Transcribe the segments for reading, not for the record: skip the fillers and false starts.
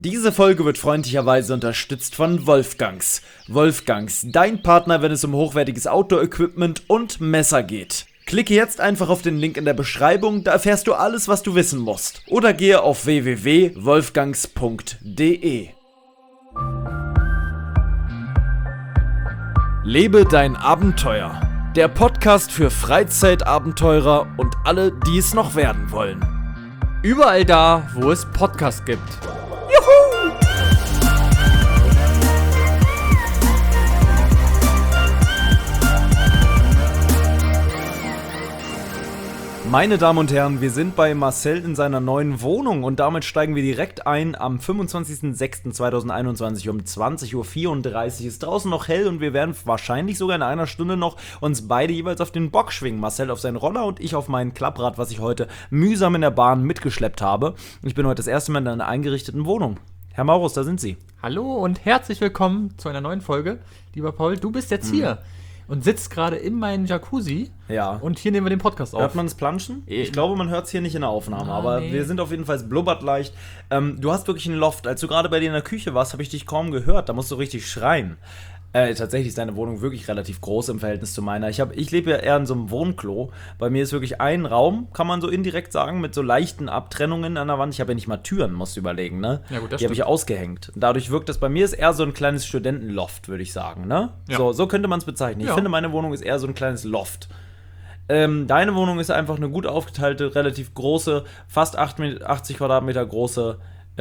Diese Folge wird freundlicherweise unterstützt von Wolfgangs. Wolfgangs, dein Partner, wenn es um hochwertiges Outdoor-Equipment und Messer geht. Klicke jetzt einfach auf den Link in der Beschreibung, da erfährst du alles, was du wissen musst. Oder gehe auf www.wolfgangs.de. Lebe dein Abenteuer. Der Podcast für Freizeitabenteurer und alle, die es noch werden wollen. Überall da, wo es Podcasts gibt. Meine Damen und Herren, wir sind bei Marcel in seiner neuen Wohnung und damit steigen wir direkt ein am 25.06.2021 um 20.34 Uhr. Ist draußen noch hell und wir werden wahrscheinlich sogar in einer Stunde noch uns beide jeweils auf den Bock schwingen. Marcel auf seinen Roller und ich auf mein Klapprad, was ich heute mühsam in der Bahn mitgeschleppt habe. Ich bin heute das erste Mal in einer eingerichteten Wohnung. Herr Maurus, da sind Sie. Hallo und herzlich willkommen zu einer neuen Folge. Lieber Paul, du bist jetzt hier und sitzt gerade in meinem Jacuzzi. Ja. Und hier nehmen wir den Podcast auf. Hört man es planschen? Ich glaube, man hört es hier nicht in der Aufnahme, aber nee. Wir sind auf jeden Fall blubbert leicht. Du hast wirklich einen Loft. Als du gerade bei dir in der Küche warst, habe ich dich kaum gehört. Da musst du richtig schreien. Tatsächlich ist deine Wohnung wirklich relativ groß im Verhältnis zu meiner. Ich lebe ja eher in so einem Wohnklo. Bei mir ist wirklich ein Raum, kann man so indirekt sagen, mit so leichten Abtrennungen an der Wand. Ich habe ja nicht mal Türen, musst du überlegen, ne? Ja, gut, das die habe ich ausgehängt. Dadurch wirkt das bei mir ist eher so ein kleines Studentenloft, würde ich sagen, ne? Ja. So könnte man es bezeichnen. Ich Ja. finde, meine Wohnung ist eher so ein kleines Loft. Deine Wohnung ist einfach eine gut aufgeteilte, relativ große, fast 80 Quadratmeter große,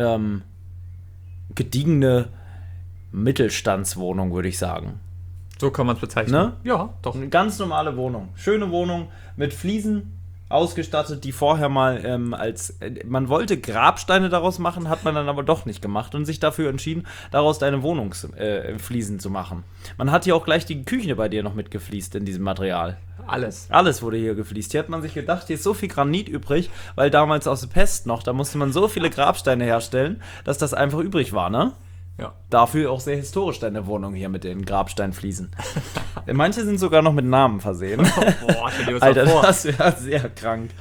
gediegene Mittelstandswohnung, würde ich sagen. So kann man es bezeichnen. Ne? Ja, doch. Eine ganz normale Wohnung. Schöne Wohnung mit Fliesen ausgestattet, die vorher mal man wollte Grabsteine daraus machen, hat man dann aber doch nicht gemacht und sich dafür entschieden, daraus deine Wohnungsfliesen zu machen. Man hat hier auch gleich die Küche bei dir noch mitgefliest in diesem Material. Alles wurde hier gefliest. Hier hat man sich gedacht, hier ist so viel Granit übrig, weil damals aus der Pest noch, da musste man so viele Grabsteine herstellen, dass das einfach übrig war, ne? Ja. Dafür auch sehr historisch deine Wohnung hier mit den Grabsteinfliesen. Manche sind sogar noch mit Namen versehen. Boah, stell dir das Alter, mal vor. das wäre sehr krank.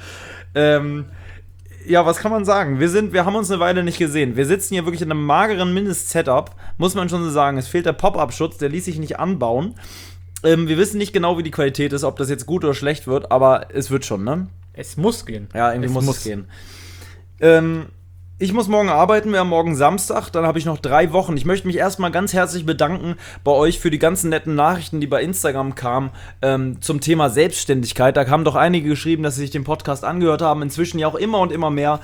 Ja, was kann man sagen? Wir haben uns eine Weile nicht gesehen. Wir sitzen hier wirklich in einem mageren Mindest-Setup, muss man schon so sagen. Es fehlt der Pop-Up-Schutz, der ließ sich nicht anbauen. Wir wissen nicht genau, wie die Qualität ist, ob das jetzt gut oder schlecht wird, aber es wird schon, ne? Es muss gehen. Ja, irgendwie muss es gehen. Ich muss morgen arbeiten, wir haben morgen Samstag, dann habe ich noch 3 Wochen. Ich möchte mich erstmal ganz herzlich bedanken bei euch für die ganzen netten Nachrichten, die bei Instagram kamen zum Thema Selbstständigkeit. Da haben doch einige geschrieben, dass sie sich den Podcast angehört haben, inzwischen ja auch immer und immer mehr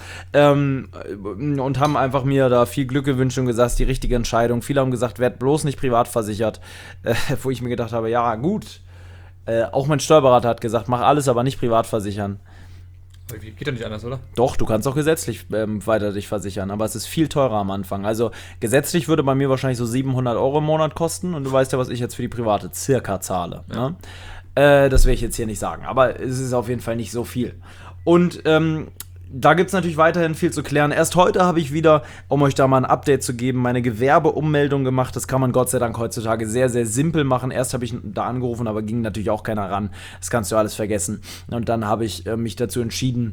und haben einfach mir da viel Glück gewünscht und gesagt, die richtige Entscheidung. Viele haben gesagt, werd bloß nicht privat versichert, wo ich mir gedacht habe, ja gut. Auch mein Steuerberater hat gesagt, mach alles, aber nicht privat versichern. Geht doch nicht anders, oder? Doch, du kannst auch gesetzlich weiter dich versichern, aber es ist viel teurer am Anfang. Also gesetzlich würde bei mir wahrscheinlich so 700 € im Monat kosten und du weißt ja, was ich jetzt für die private circa zahle. Ja. Ne? Das will ich jetzt hier nicht sagen, aber es ist auf jeden Fall nicht so viel. Und da gibt es natürlich weiterhin viel zu klären. Erst heute habe ich wieder, um euch da mal ein Update zu geben, meine Gewerbeummeldung gemacht. Das kann man Gott sei Dank heutzutage sehr, sehr simpel machen. Erst habe ich da angerufen, aber ging natürlich auch keiner ran. Das kannst du alles vergessen. Und dann habe ich mich dazu entschieden,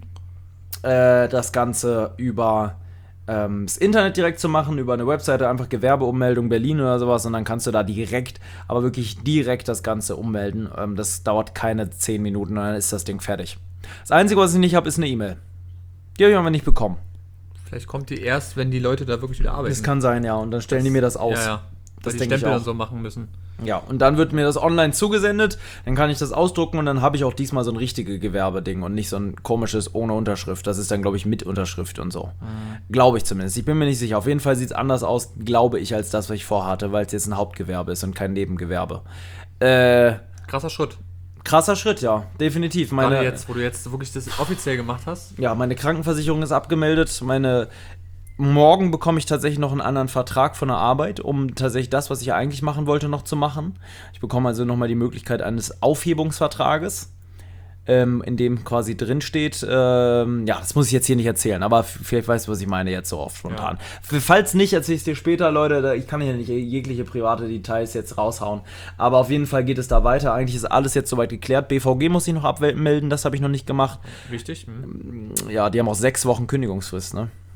das Ganze über das Internet direkt zu machen, über eine Webseite, einfach Gewerbeummeldung Berlin oder sowas. Und dann kannst du da direkt, aber wirklich direkt das Ganze ummelden. Das dauert keine 10 Minuten und dann ist das Ding fertig. Das Einzige, was ich nicht habe, ist eine E-Mail. Die habe ich aber nicht bekommen. Vielleicht kommt die erst, wenn die Leute da wirklich wieder arbeiten. Das kann sein, ja. Und dann stellen die mir das aus. Ja. Das die denke ich Stempel auch. dann so machen müssen. Ja, und dann wird mir das online zugesendet. Dann kann ich das ausdrucken und dann habe ich auch diesmal so ein richtiges Gewerbeding und nicht so ein komisches ohne Unterschrift. Das ist dann, glaube ich, mit Unterschrift und so. Glaube ich zumindest. Ich bin mir nicht sicher. Auf jeden Fall sieht es anders aus, glaube ich, als das, was ich vorhatte, weil es jetzt ein Hauptgewerbe ist und kein Nebengewerbe. Krasser Schritt. Krasser Schritt, ja, definitiv. Gerade jetzt, wo du jetzt wirklich das offiziell gemacht hast. Ja, meine Krankenversicherung ist abgemeldet. Morgen bekomme ich tatsächlich noch einen anderen Vertrag von der Arbeit, um tatsächlich das, was ich ja eigentlich machen wollte, noch zu machen. Ich bekomme also nochmal die Möglichkeit eines Aufhebungsvertrages, in dem quasi drin steht, das muss ich jetzt hier nicht erzählen, aber vielleicht weißt du, was ich meine jetzt so oft spontan. Ja. Falls nicht, erzähle ich es dir später, Leute, ich kann hier nicht jegliche private Details jetzt raushauen, aber auf jeden Fall geht es da weiter, eigentlich ist alles jetzt soweit geklärt, BVG muss ich noch abmelden, das habe ich noch nicht gemacht. Wichtig. Ja, die haben auch 6 Wochen Kündigungsfrist, ne?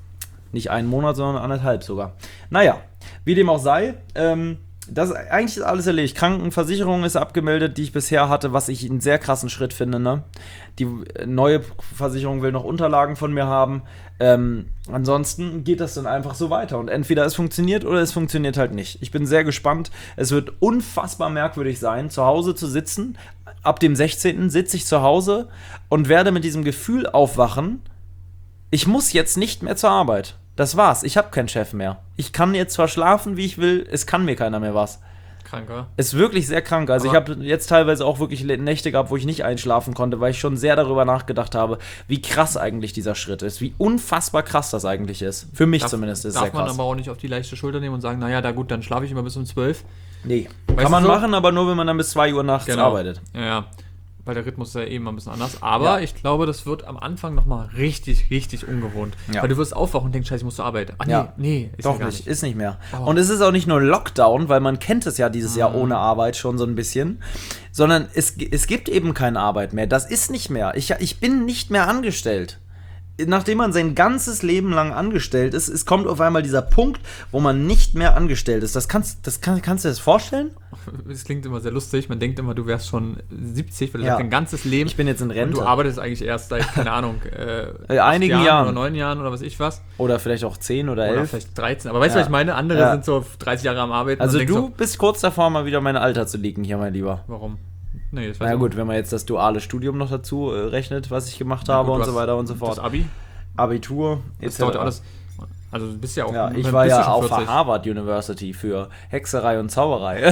Nicht einen Monat, sondern 1,5 sogar. Naja, wie dem auch sei, eigentlich ist alles erledigt. Krankenversicherung ist abgemeldet, die ich bisher hatte, was ich einen sehr krassen Schritt finde. Ne? Die neue Versicherung will noch Unterlagen von mir haben. Ansonsten geht das dann einfach so weiter. Und entweder es funktioniert oder es funktioniert halt nicht. Ich bin sehr gespannt. Es wird unfassbar merkwürdig sein, zu Hause zu sitzen. Ab dem 16. sitze ich zu Hause und werde mit diesem Gefühl aufwachen, ich muss jetzt nicht mehr zur Arbeit. Das war's. Ich habe keinen Chef mehr. Ich kann jetzt zwar schlafen, wie ich will, es kann mir keiner mehr was. Krank, oder? Ist wirklich sehr krank. Also ich habe jetzt teilweise auch wirklich Nächte gehabt, wo ich nicht einschlafen konnte, weil ich schon sehr darüber nachgedacht habe, wie krass eigentlich dieser Schritt ist. Wie unfassbar krass das eigentlich ist. Für mich zumindest ist es sehr krass. Darf man aber auch nicht auf die leichte Schulter nehmen und sagen, naja, da gut, dann schlafe ich immer bis um 12. Nee. Kann man machen, aber nur, wenn man dann bis 2 Uhr nachts arbeitet. Ja. Weil der Rhythmus ist ja eben ein bisschen anders. Aber ich glaube, das wird am Anfang nochmal richtig, richtig ungewohnt. Ja. Weil du wirst aufwachen und denkst, scheiße, ich muss zur Arbeit. Ach nee, ist doch nicht. Ist nicht mehr. Oh. Und es ist auch nicht nur Lockdown, weil man kennt es ja dieses Jahr ohne Arbeit schon so ein bisschen, sondern es gibt eben keine Arbeit mehr. Das ist nicht mehr. Ich bin nicht mehr angestellt. Nachdem man sein ganzes Leben lang angestellt ist, es kommt auf einmal dieser Punkt, wo man nicht mehr angestellt ist. Kannst du dir das vorstellen? Es klingt immer sehr lustig. Man denkt immer, du wärst schon 70, weil du sagst, dein ganzes Leben. Ich bin jetzt in Rente. Und du arbeitest eigentlich erst seit, keine Ahnung, einigen Jahren. Oder 9 Jahren oder was ich was. Oder vielleicht auch 10 oder 11. Oder vielleicht 13. Aber weißt du, was ich meine? Andere sind so 30 Jahre am Arbeiten. Also du bist kurz davor, mal wieder mein Alter zu leaken hier, mein Lieber. Warum? Nee, das weiß ich nicht. Gut, wenn man jetzt das duale Studium noch dazu rechnet, was ich gemacht habe und so weiter und so fort. Das Abitur, das dauert alles. Also du bist ja auch. Ja, ich war ja auf der Harvard University für Hexerei und Zauberei.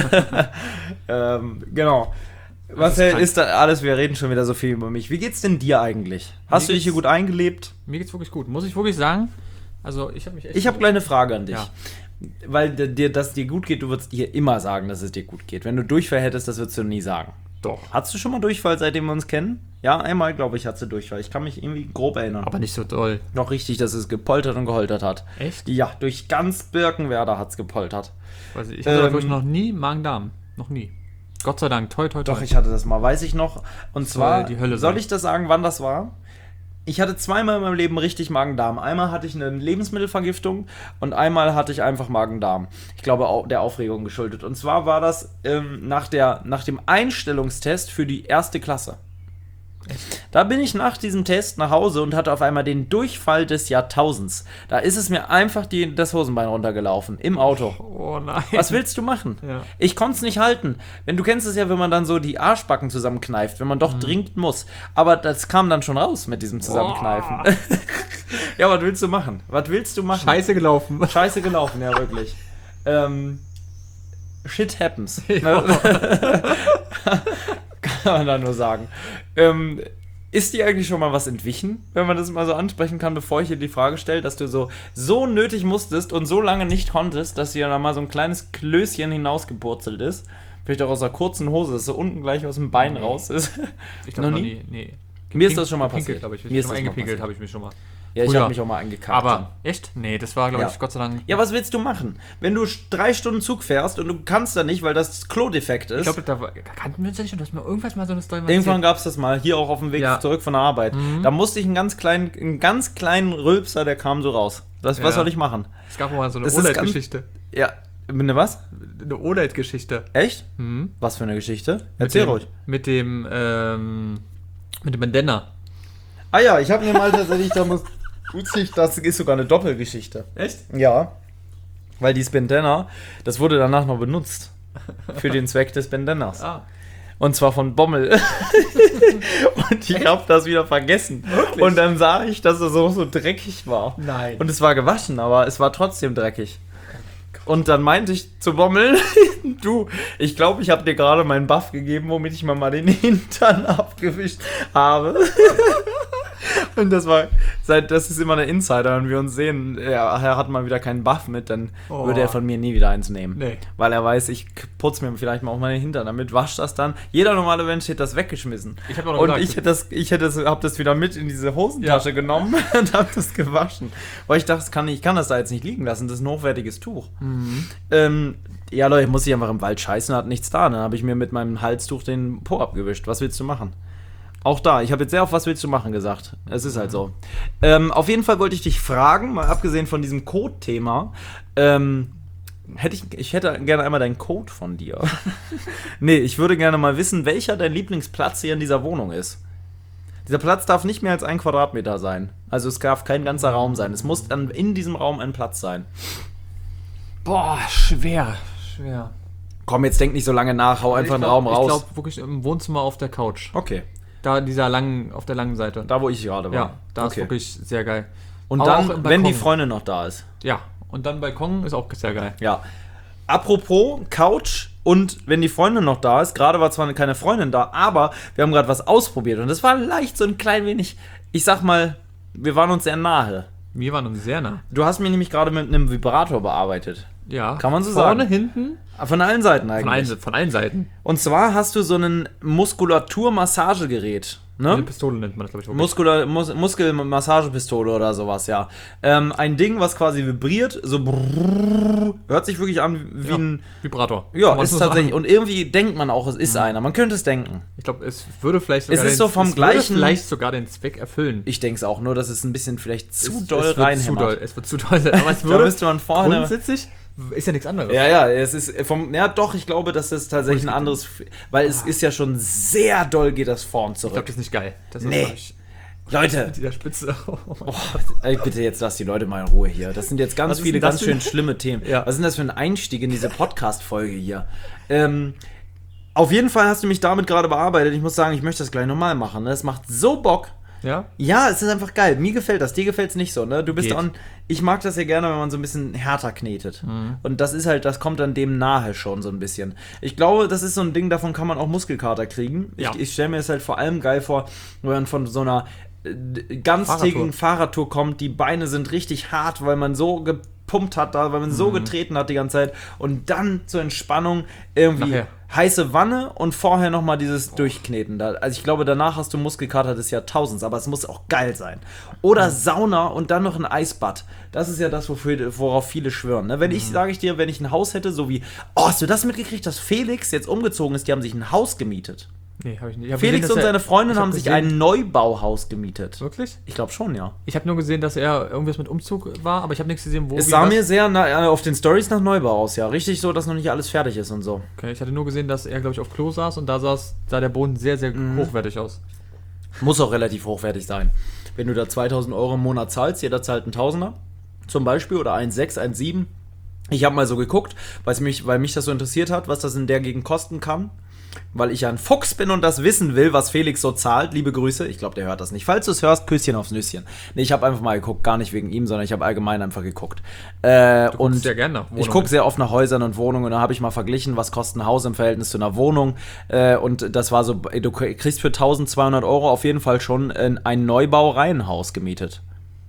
Genau. Was ist da alles? Wir reden schon wieder so viel über mich. Wie geht's denn dir eigentlich? Hast du dich hier gut eingelebt? Mir geht's wirklich gut. Muss ich wirklich sagen? Also ich habe mich echt. Ich habe gleich eine Frage an dich. Ja. Weil dass dir gut geht, du würdest dir immer sagen, dass es dir gut geht. Wenn du Durchfall hättest, das würdest du nie sagen. Doch. Hattest du schon mal Durchfall, seitdem wir uns kennen? Ja, einmal, glaube ich, hatte sie Durchfall. Ich kann mich irgendwie grob erinnern. Aber nicht so doll. Noch richtig, dass es gepoltert und geholtert hat. Echt? Ja, durch ganz Birkenwerder hat es gepoltert. Weiß ich hatte wirklich noch nie Magen-Darm. Noch nie. Gott sei Dank. Toi, toi, toi. Doch, ich hatte das mal, weiß ich noch. Und zwar, die Hölle soll ich das sagen, wann das war? Ich hatte zweimal in meinem Leben richtig Magen-Darm. Einmal hatte ich eine Lebensmittelvergiftung und einmal hatte ich einfach Magen-Darm. Ich glaube, auch der Aufregung geschuldet. Und zwar war das nach dem Einstellungstest für die 1. Klasse. Echt? Da bin ich nach diesem Test nach Hause und hatte auf einmal den Durchfall des Jahrtausends. Da ist es mir einfach das Hosenbein runtergelaufen. Im Auto. Oh nein. Was willst du machen? Ja. Ich konnte es nicht halten. Du kennst es ja, wenn man dann so die Arschbacken zusammenkneift, wenn man doch dringend muss. Aber das kam dann schon raus mit diesem Zusammenkneifen. Oh. Ja, was willst du machen? Scheiße gelaufen, ja, wirklich. Shit happens. Ja. Kann man da nur sagen. Ist dir eigentlich schon mal was entwichen, wenn man das mal so ansprechen kann, bevor ich dir die Frage stelle, dass du so nötig musstest und so lange nicht konntest, dass dir da mal so ein kleines Klößchen hinausgepurzelt ist? Vielleicht auch aus einer kurzen Hose, dass so unten gleich aus dem Bein raus ist. Ich glaube noch nie. Nee. Mir ist das schon mal passiert. Mir ist das eingepinkelt, habe ich mich schon mal. Ja, ich habe mich auch mal angekackt. Aber echt? Nee, das war, glaube ich, Gott sei Dank. Ja, was willst du machen? Wenn du 3 Stunden Zug fährst und du kannst da nicht, weil das Klo defekt ist. Ich glaube, da kannten wir uns ja nicht und du hast mir irgendwas mal so eine Story Irgendwann gab es das mal, hier auch auf dem Weg zurück von der Arbeit. Da musste ich einen ganz kleinen Rülpser, der kam so raus. Was soll ich machen? Es gab mal so eine OLED-Geschichte. Ja, eine was? Eine OLED-Geschichte. Echt? Was für eine Geschichte? Erzähl ruhig. Mit dem Bandana. Ah ja, ich habe mir mal tatsächlich, das ist sogar eine Doppelgeschichte. Echt? Ja. Weil dieses Bandana, das wurde danach noch benutzt. Für den Zweck des Bandanas. Ah. Und zwar von Bommel. Und ich habe das wieder vergessen. Wirklich? Und dann sah ich, dass es so dreckig war. Nein. Und es war gewaschen, aber es war trotzdem dreckig. Und dann meinte ich zu Bommel, du, ich glaube, ich habe dir gerade meinen Buff gegeben, womit ich mir mal den Hintern abgewischt habe. Und das ist immer der Insider, wenn wir uns sehen, er hat mal wieder keinen Buff mit, dann würde er von mir nie wieder eins nehmen. Nee. Weil er weiß, ich putze mir vielleicht mal auch meine Hintern, damit wascht das dann. Jeder normale Mensch hätte das weggeschmissen. Ich habe noch gesagt, ich habe das wieder mit in diese Hosentasche genommen und habe das gewaschen. Weil ich dachte, ich kann das da jetzt nicht liegen lassen, das ist ein hochwertiges Tuch. Ja, Leute, muss ich einfach im Wald scheißen, hat nichts da. Dann habe ich mir mit meinem Halstuch den Po abgewischt. Was willst du machen? Auch da, ich habe jetzt sehr auf was willst du machen gesagt. Es ist halt so. Auf jeden Fall wollte ich dich fragen, mal abgesehen von diesem Code-Thema, ich hätte gerne einmal deinen Code von dir. Nee, ich würde gerne mal wissen, welcher dein Lieblingsplatz hier in dieser Wohnung ist. Dieser Platz darf nicht mehr als 1 Quadratmeter sein. Also es darf kein ganzer Raum sein. Es muss dann in diesem Raum ein Platz sein. Boah, schwer. Komm, jetzt denk nicht so lange nach, hau einfach einen Raum raus. Ich glaube wirklich im Wohnzimmer auf der Couch. Okay. Da auf der langen Seite. Da, wo ich gerade war. Ja, da ist wirklich sehr geil. Und aber dann, wenn die Freundin noch da ist. Ja, und dann Balkon ist auch sehr geil. Ja. Apropos Couch und wenn die Freundin noch da ist, gerade war zwar keine Freundin da, aber wir haben gerade was ausprobiert und das war leicht so ein klein wenig, ich sag mal, wir waren uns sehr nahe. Wir waren uns sehr nah. Du hast mich nämlich gerade mit einem Vibrator bearbeitet. Ja. Kann man so sagen. Vorne, hinten? Von allen Seiten eigentlich. Von allen Seiten. Und zwar hast du so ein Muskulaturmassagegerät. Ne? Eine Pistole nennt man das, glaube ich. Muskelmassagepistole oder sowas, ja. Ein Ding, was quasi vibriert, so brrrr, hört sich wirklich an wie ein Vibrator. Ja, ist so tatsächlich. Und irgendwie denkt man auch, es ist einer. Man könnte es denken. Ich glaube, es würde vielleicht sogar den Zweck erfüllen. Ich denke es auch, nur dass es ein bisschen vielleicht zu doll reinhämmert. Es wird zu doll sein. Aber es würde, da müsste man vorne grundsätzlich ist ja nichts anderes. Ja, es ist doch, ich glaube, dass das tatsächlich ein anderes, weil es ist ja schon sehr doll, geht das vorn zurück. Ich glaube, das ist nicht geil. Das ist nee. Leute. Mit dieser Spitze. Bitte jetzt lass die Leute mal in Ruhe hier. Das sind jetzt ganz viele ganz schön schlimme Themen. Ja. Was ist denn das für ein Einstieg in diese Podcast-Folge hier? Auf jeden Fall hast du mich damit gerade bearbeitet. Ich muss sagen, ich möchte das gleich nochmal machen. Ne? Das macht so Bock. Ja? Ja, es ist einfach geil. Mir gefällt das. Dir gefällt es nicht so, ne? Du bist ich mag das ja gerne, wenn man so ein bisschen härter knetet. Mhm. Und das ist halt, das kommt dann dem nahe schon so ein bisschen. Ich glaube, das ist so ein Ding, davon kann man auch Muskelkater kriegen. Ja. Ich stelle mir es halt vor allem geil vor, wenn man von so einer ganztägigen Fahrradtour kommt, die Beine sind richtig hart, weil man so gepumpt hat, weil man so getreten hat die ganze Zeit und dann zur Entspannung irgendwie heiße Wanne und vorher nochmal dieses Durchkneten. Also ich glaube, danach hast du Muskelkater des Jahrtausends, aber es muss auch geil sein. Oder Sauna und dann noch ein Eisbad. Das ist ja das, worauf viele schwören. Ne? Wenn ich ein Haus hätte, so wie, hast du das mitgekriegt, dass Felix jetzt umgezogen ist, die haben sich ein Haus gemietet. Nee, habe ich nicht. Felix und seine Freundin haben sich ein Neubauhaus gemietet. Wirklich? Ich glaube schon, ja. Ich habe nur gesehen, dass er irgendwas mit Umzug war, aber ich habe nichts gesehen, wo. Es sah mir sehr auf den Stories nach Neubau aus, ja. Richtig so, dass noch nicht alles fertig ist und so. Okay, ich hatte nur gesehen, dass er, glaube ich, auf Klo saß und da sah der Boden sehr, sehr hochwertig aus. Muss auch relativ hochwertig sein. Wenn du da 2.000 Euro im Monat zahlst, jeder zahlt einen Tausender zum Beispiel oder 1,6, 1,7. Ich habe mal so geguckt, weil mich das so interessiert hat, was das in der Gegend kosten kann. Weil ich ja ein Fuchs bin und das wissen will, was Felix so zahlt. Liebe Grüße. Ich glaube, der hört das nicht. Falls du es hörst, Küsschen aufs Nüsschen. Nee, ich habe einfach mal geguckt. Gar nicht wegen ihm, sondern ich habe allgemein einfach geguckt. Du guckst sehr gerne nach Wohnungen. Ich gucke sehr oft nach Häusern und Wohnungen. Und da habe ich mal verglichen, was kostet ein Haus im Verhältnis zu einer Wohnung. Und das war so, du kriegst für 1.200 Euro auf jeden Fall schon ein Neubau-Reihenhaus gemietet.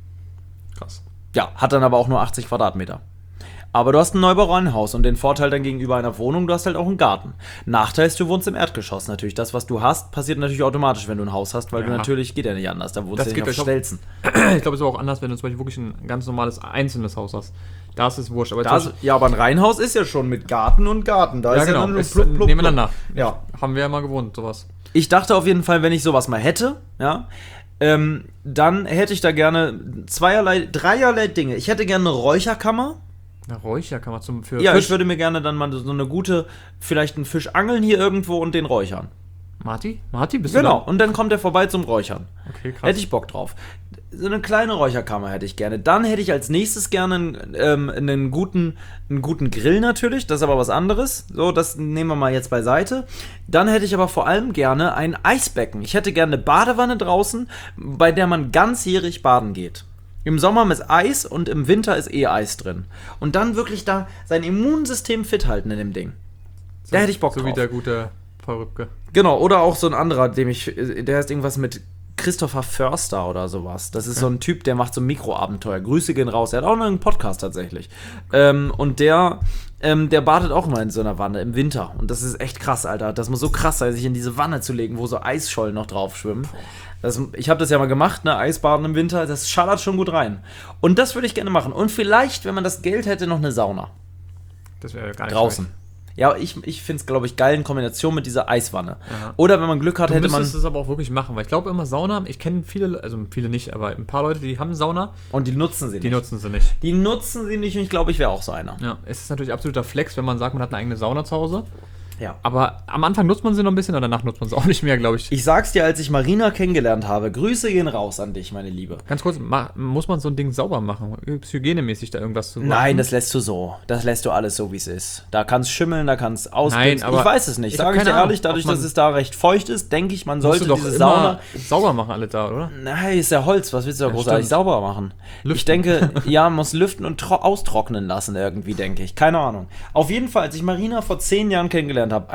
Krass. Ja, hat dann aber auch nur 80 Quadratmeter. Aber du hast ein Neubau-Reihenhaus und den Vorteil dann gegenüber einer Wohnung, du hast halt auch einen Garten. Nachteil ist, du wohnst im Erdgeschoss natürlich. Das, was du hast, passiert natürlich automatisch, wenn du ein Haus hast, weil du natürlich, geht ja nicht anders, da wohnst du ja nicht auf Stelzen. Ich glaube, es ist auch anders, wenn du zum Beispiel wirklich ein ganz normales, einzelnes Haus hast. Da ist es wurscht. Aber aber ein Reihenhaus ist ja schon mit Garten und Garten. Da ist ja dann blub, nebeneinander. Ja. Haben wir ja mal gewohnt, sowas. Ich dachte auf jeden Fall, wenn ich sowas mal hätte, ja, dann hätte ich da gerne dreierlei Dinge. Ich hätte gerne eine Räucherkammer. Eine Räucherkammer für Ja, Fisch? Ich würde mir gerne dann mal so eine gute, vielleicht einen Fisch angeln hier irgendwo und den räuchern. Marti, bist du Genau, und dann kommt er vorbei zum Räuchern. Okay, krass. Hätte ich Bock drauf. So eine kleine Räucherkammer hätte ich gerne. Dann hätte ich als nächstes gerne einen guten Grill natürlich, das ist aber was anderes. So, das nehmen wir mal jetzt beiseite. Dann hätte ich aber vor allem gerne ein Eisbecken. Ich hätte gerne eine Badewanne draußen, bei der man ganzjährig baden geht. Im Sommer ist Eis und im Winter ist Eis drin. Und dann wirklich da sein Immunsystem fit halten in dem Ding. Da hätte ich Bock drauf. So wie der gute Paul Rübke. Genau, oder auch so ein anderer, der heißt irgendwas mit Christopher Förster oder sowas. Das ist so ein Typ, der macht so Mikroabenteuer. Grüße gehen raus. Er hat auch noch einen Podcast tatsächlich. Und der badet auch mal in so einer Wanne im Winter. Und das ist echt krass, Alter. Das muss so krass sein, sich in diese Wanne zu legen, wo so Eisschollen noch drauf schwimmen. Ich habe das ja mal gemacht, ne, Eisbaden im Winter, das schallert schon gut rein. Und das würde ich gerne machen. Und vielleicht, wenn man das Geld hätte, noch eine Sauna. Das wäre gar nicht draußen. Schlecht. Ja, ich finde es, glaube ich, geil in Kombination mit dieser Eiswanne. Aha. Oder wenn man Glück hat, hätte man... Du müsstest es aber auch wirklich machen, weil ich glaube immer Sauna, ich kenne viele, also viele nicht, aber ein paar Leute, die haben Sauna. Und die nutzen sie nicht. Die nutzen sie nicht. Die nutzen sie nicht und ich glaube, ich wäre auch so einer. Ja, es ist natürlich absoluter Flex, wenn man sagt, man hat eine eigene Sauna zu Hause. Ja. Aber am Anfang nutzt man sie noch ein bisschen und danach nutzt man sie auch nicht mehr, glaube ich. Ich sag's dir, als ich Marina kennengelernt habe, Grüße gehen raus an dich, meine Liebe. Ganz kurz, muss man so ein Ding sauber machen? Gibt's hygienemäßig da irgendwas zu machen? Nein, das lässt du so. Das lässt du alles so, wie es ist. Da kann's schimmeln, da kann's Nein, aber ich weiß es nicht. ich hab Sage ich dir keine ehrlich, Ahnung, dadurch, ob man- dass es da recht feucht ist, denke ich, man Musst sollte du doch diese immer Sauna... sauber machen alle da, oder? Nein, ist ja Holz, was willst du da großartig stimmt. sauber machen? Lüften. Ich denke, ja, muss lüften und austrocknen lassen irgendwie, denke ich. Keine Ahnung. Auf jeden Fall, als ich Marina vor 10 Jahren kennengelernt habe,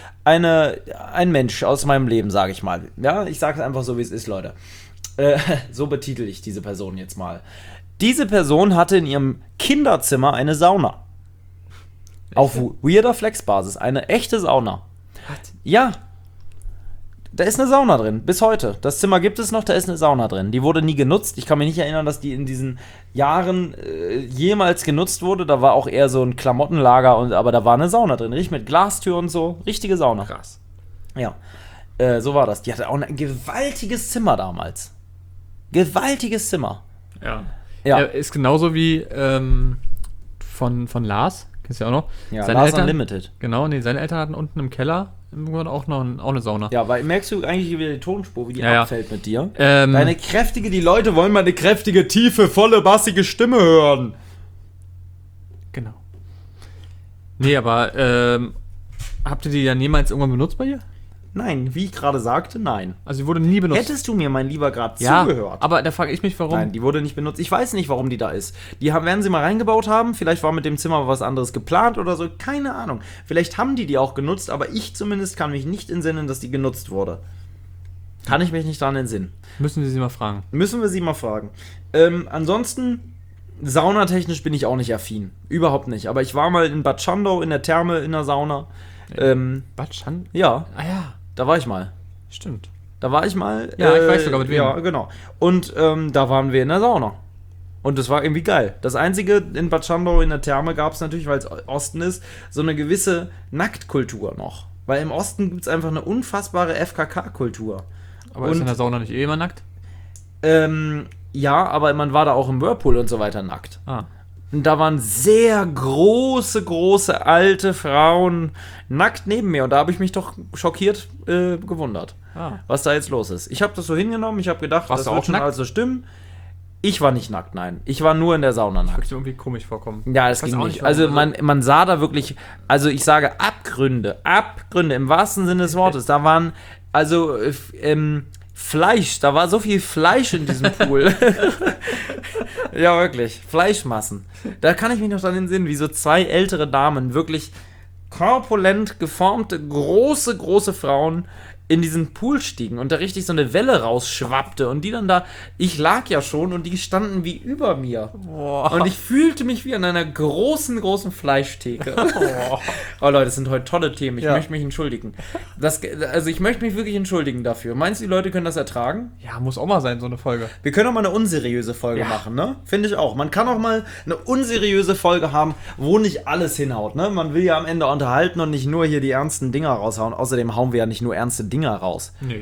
ein Mensch aus meinem Leben, sage ich mal. Ja, ich sage es einfach so, wie es ist, Leute. So betitel ich diese Person jetzt mal. Diese Person hatte in ihrem Kinderzimmer eine Sauna. Auf weirder Flex-Basis. Eine echte Sauna. Ja. Da ist eine Sauna drin, bis heute. Das Zimmer gibt es noch, da ist eine Sauna drin. Die wurde nie genutzt. Ich kann mich nicht erinnern, dass die in diesen Jahren jemals genutzt wurde. Da war auch eher so ein Klamottenlager, aber da war eine Sauna drin. Richtig mit Glastür und so. Richtige Sauna. Krass. Ja, so war das. Die hatte auch ein gewaltiges Zimmer damals. Gewaltiges Zimmer. Ja. Ja. Er ist genauso wie von Lars, kennst du ja auch noch. Ja, Seine Lars Eltern, Unlimited. Genau, nee, seine Eltern hatten unten im Keller irgendwann auch eine Sauna. Ja, weil merkst du eigentlich wieder die Tonspur, wie die Ja. abfällt mit dir? Ähm, Die Leute wollen mal eine kräftige, tiefe, volle, bassige Stimme hören. Genau. Nee, aber habt ihr die ja niemals irgendwann benutzt bei ihr? Nein, wie ich gerade sagte, nein. Also die wurde nie benutzt. Hättest du mir, mein Lieber, gerade ja, zugehört? aber da frage ich mich, warum. Nein, die wurde nicht benutzt. Ich weiß nicht, warum die da ist. Werden sie mal reingebaut haben. Vielleicht war mit dem Zimmer was anderes geplant oder so. Keine Ahnung. Vielleicht haben die auch genutzt, aber ich zumindest kann mich nicht entsinnen, dass die genutzt wurde. Kann ich mich nicht daran entsinnen. Müssen wir sie mal fragen. Müssen wir sie mal fragen. Ansonsten, saunatechnisch bin ich auch nicht affin. Überhaupt nicht. Aber ich war mal in Bad Schandau in der Therme in der Sauna. Bad Schandau? Ja, Ah ja, da war ich mal. stimmt. Da war ich mal. Ja, ich weiß sogar mit wem. Ja, genau. Und da waren wir in der Sauna. Und das war irgendwie geil. Das Einzige in Bad Schandau in der Therme gab es natürlich, weil es Osten ist, so eine gewisse Nacktkultur noch. Weil im Osten gibt es einfach eine unfassbare FKK-Kultur. Aber ist in der Sauna nicht immer nackt? Ja, aber man war da auch im Whirlpool und so weiter nackt. Ah. Und da waren sehr große alte Frauen nackt neben mir. Und da habe ich mich doch schockiert gewundert, was da jetzt los ist. Ich habe das so hingenommen, ich habe gedacht, Warst das du wird auch schon nackt? also stimmen. Ich war nicht nackt, nein. Ich war nur in der Sauna Würde nackt. mir irgendwie komisch vorkommen. Ja, es Ich weiß ging auch nicht. warum. Also man sah da wirklich, also ich sage Abgründe im wahrsten Sinne des Wortes. Da waren, also Fleisch, da war so viel Fleisch in diesem Pool. Ja, wirklich. Fleischmassen. Da kann ich mich noch dran entsinnen, wie so zwei ältere Damen, wirklich korpulent geformte, große Frauen in diesen Pool stiegen und da richtig so eine Welle rausschwappte und die dann da, ich lag ja schon und die standen wie über mir. Boah. Und ich fühlte mich wie an einer großen Fleischtheke. Oh Leute, das sind heute tolle Themen. Ich möchte mich entschuldigen. Also ich möchte mich wirklich entschuldigen dafür. Meinst du, die Leute können das ertragen? Ja, muss auch mal sein, so eine Folge. Wir können auch mal eine unseriöse Folge machen, ne? Finde ich auch. Man kann auch mal eine unseriöse Folge haben, wo nicht alles hinhaut, ne? Man will ja am Ende unterhalten und nicht nur hier die ernsten Dinger raushauen. Außerdem hauen wir ja nicht nur ernste Dinger raus. Nee.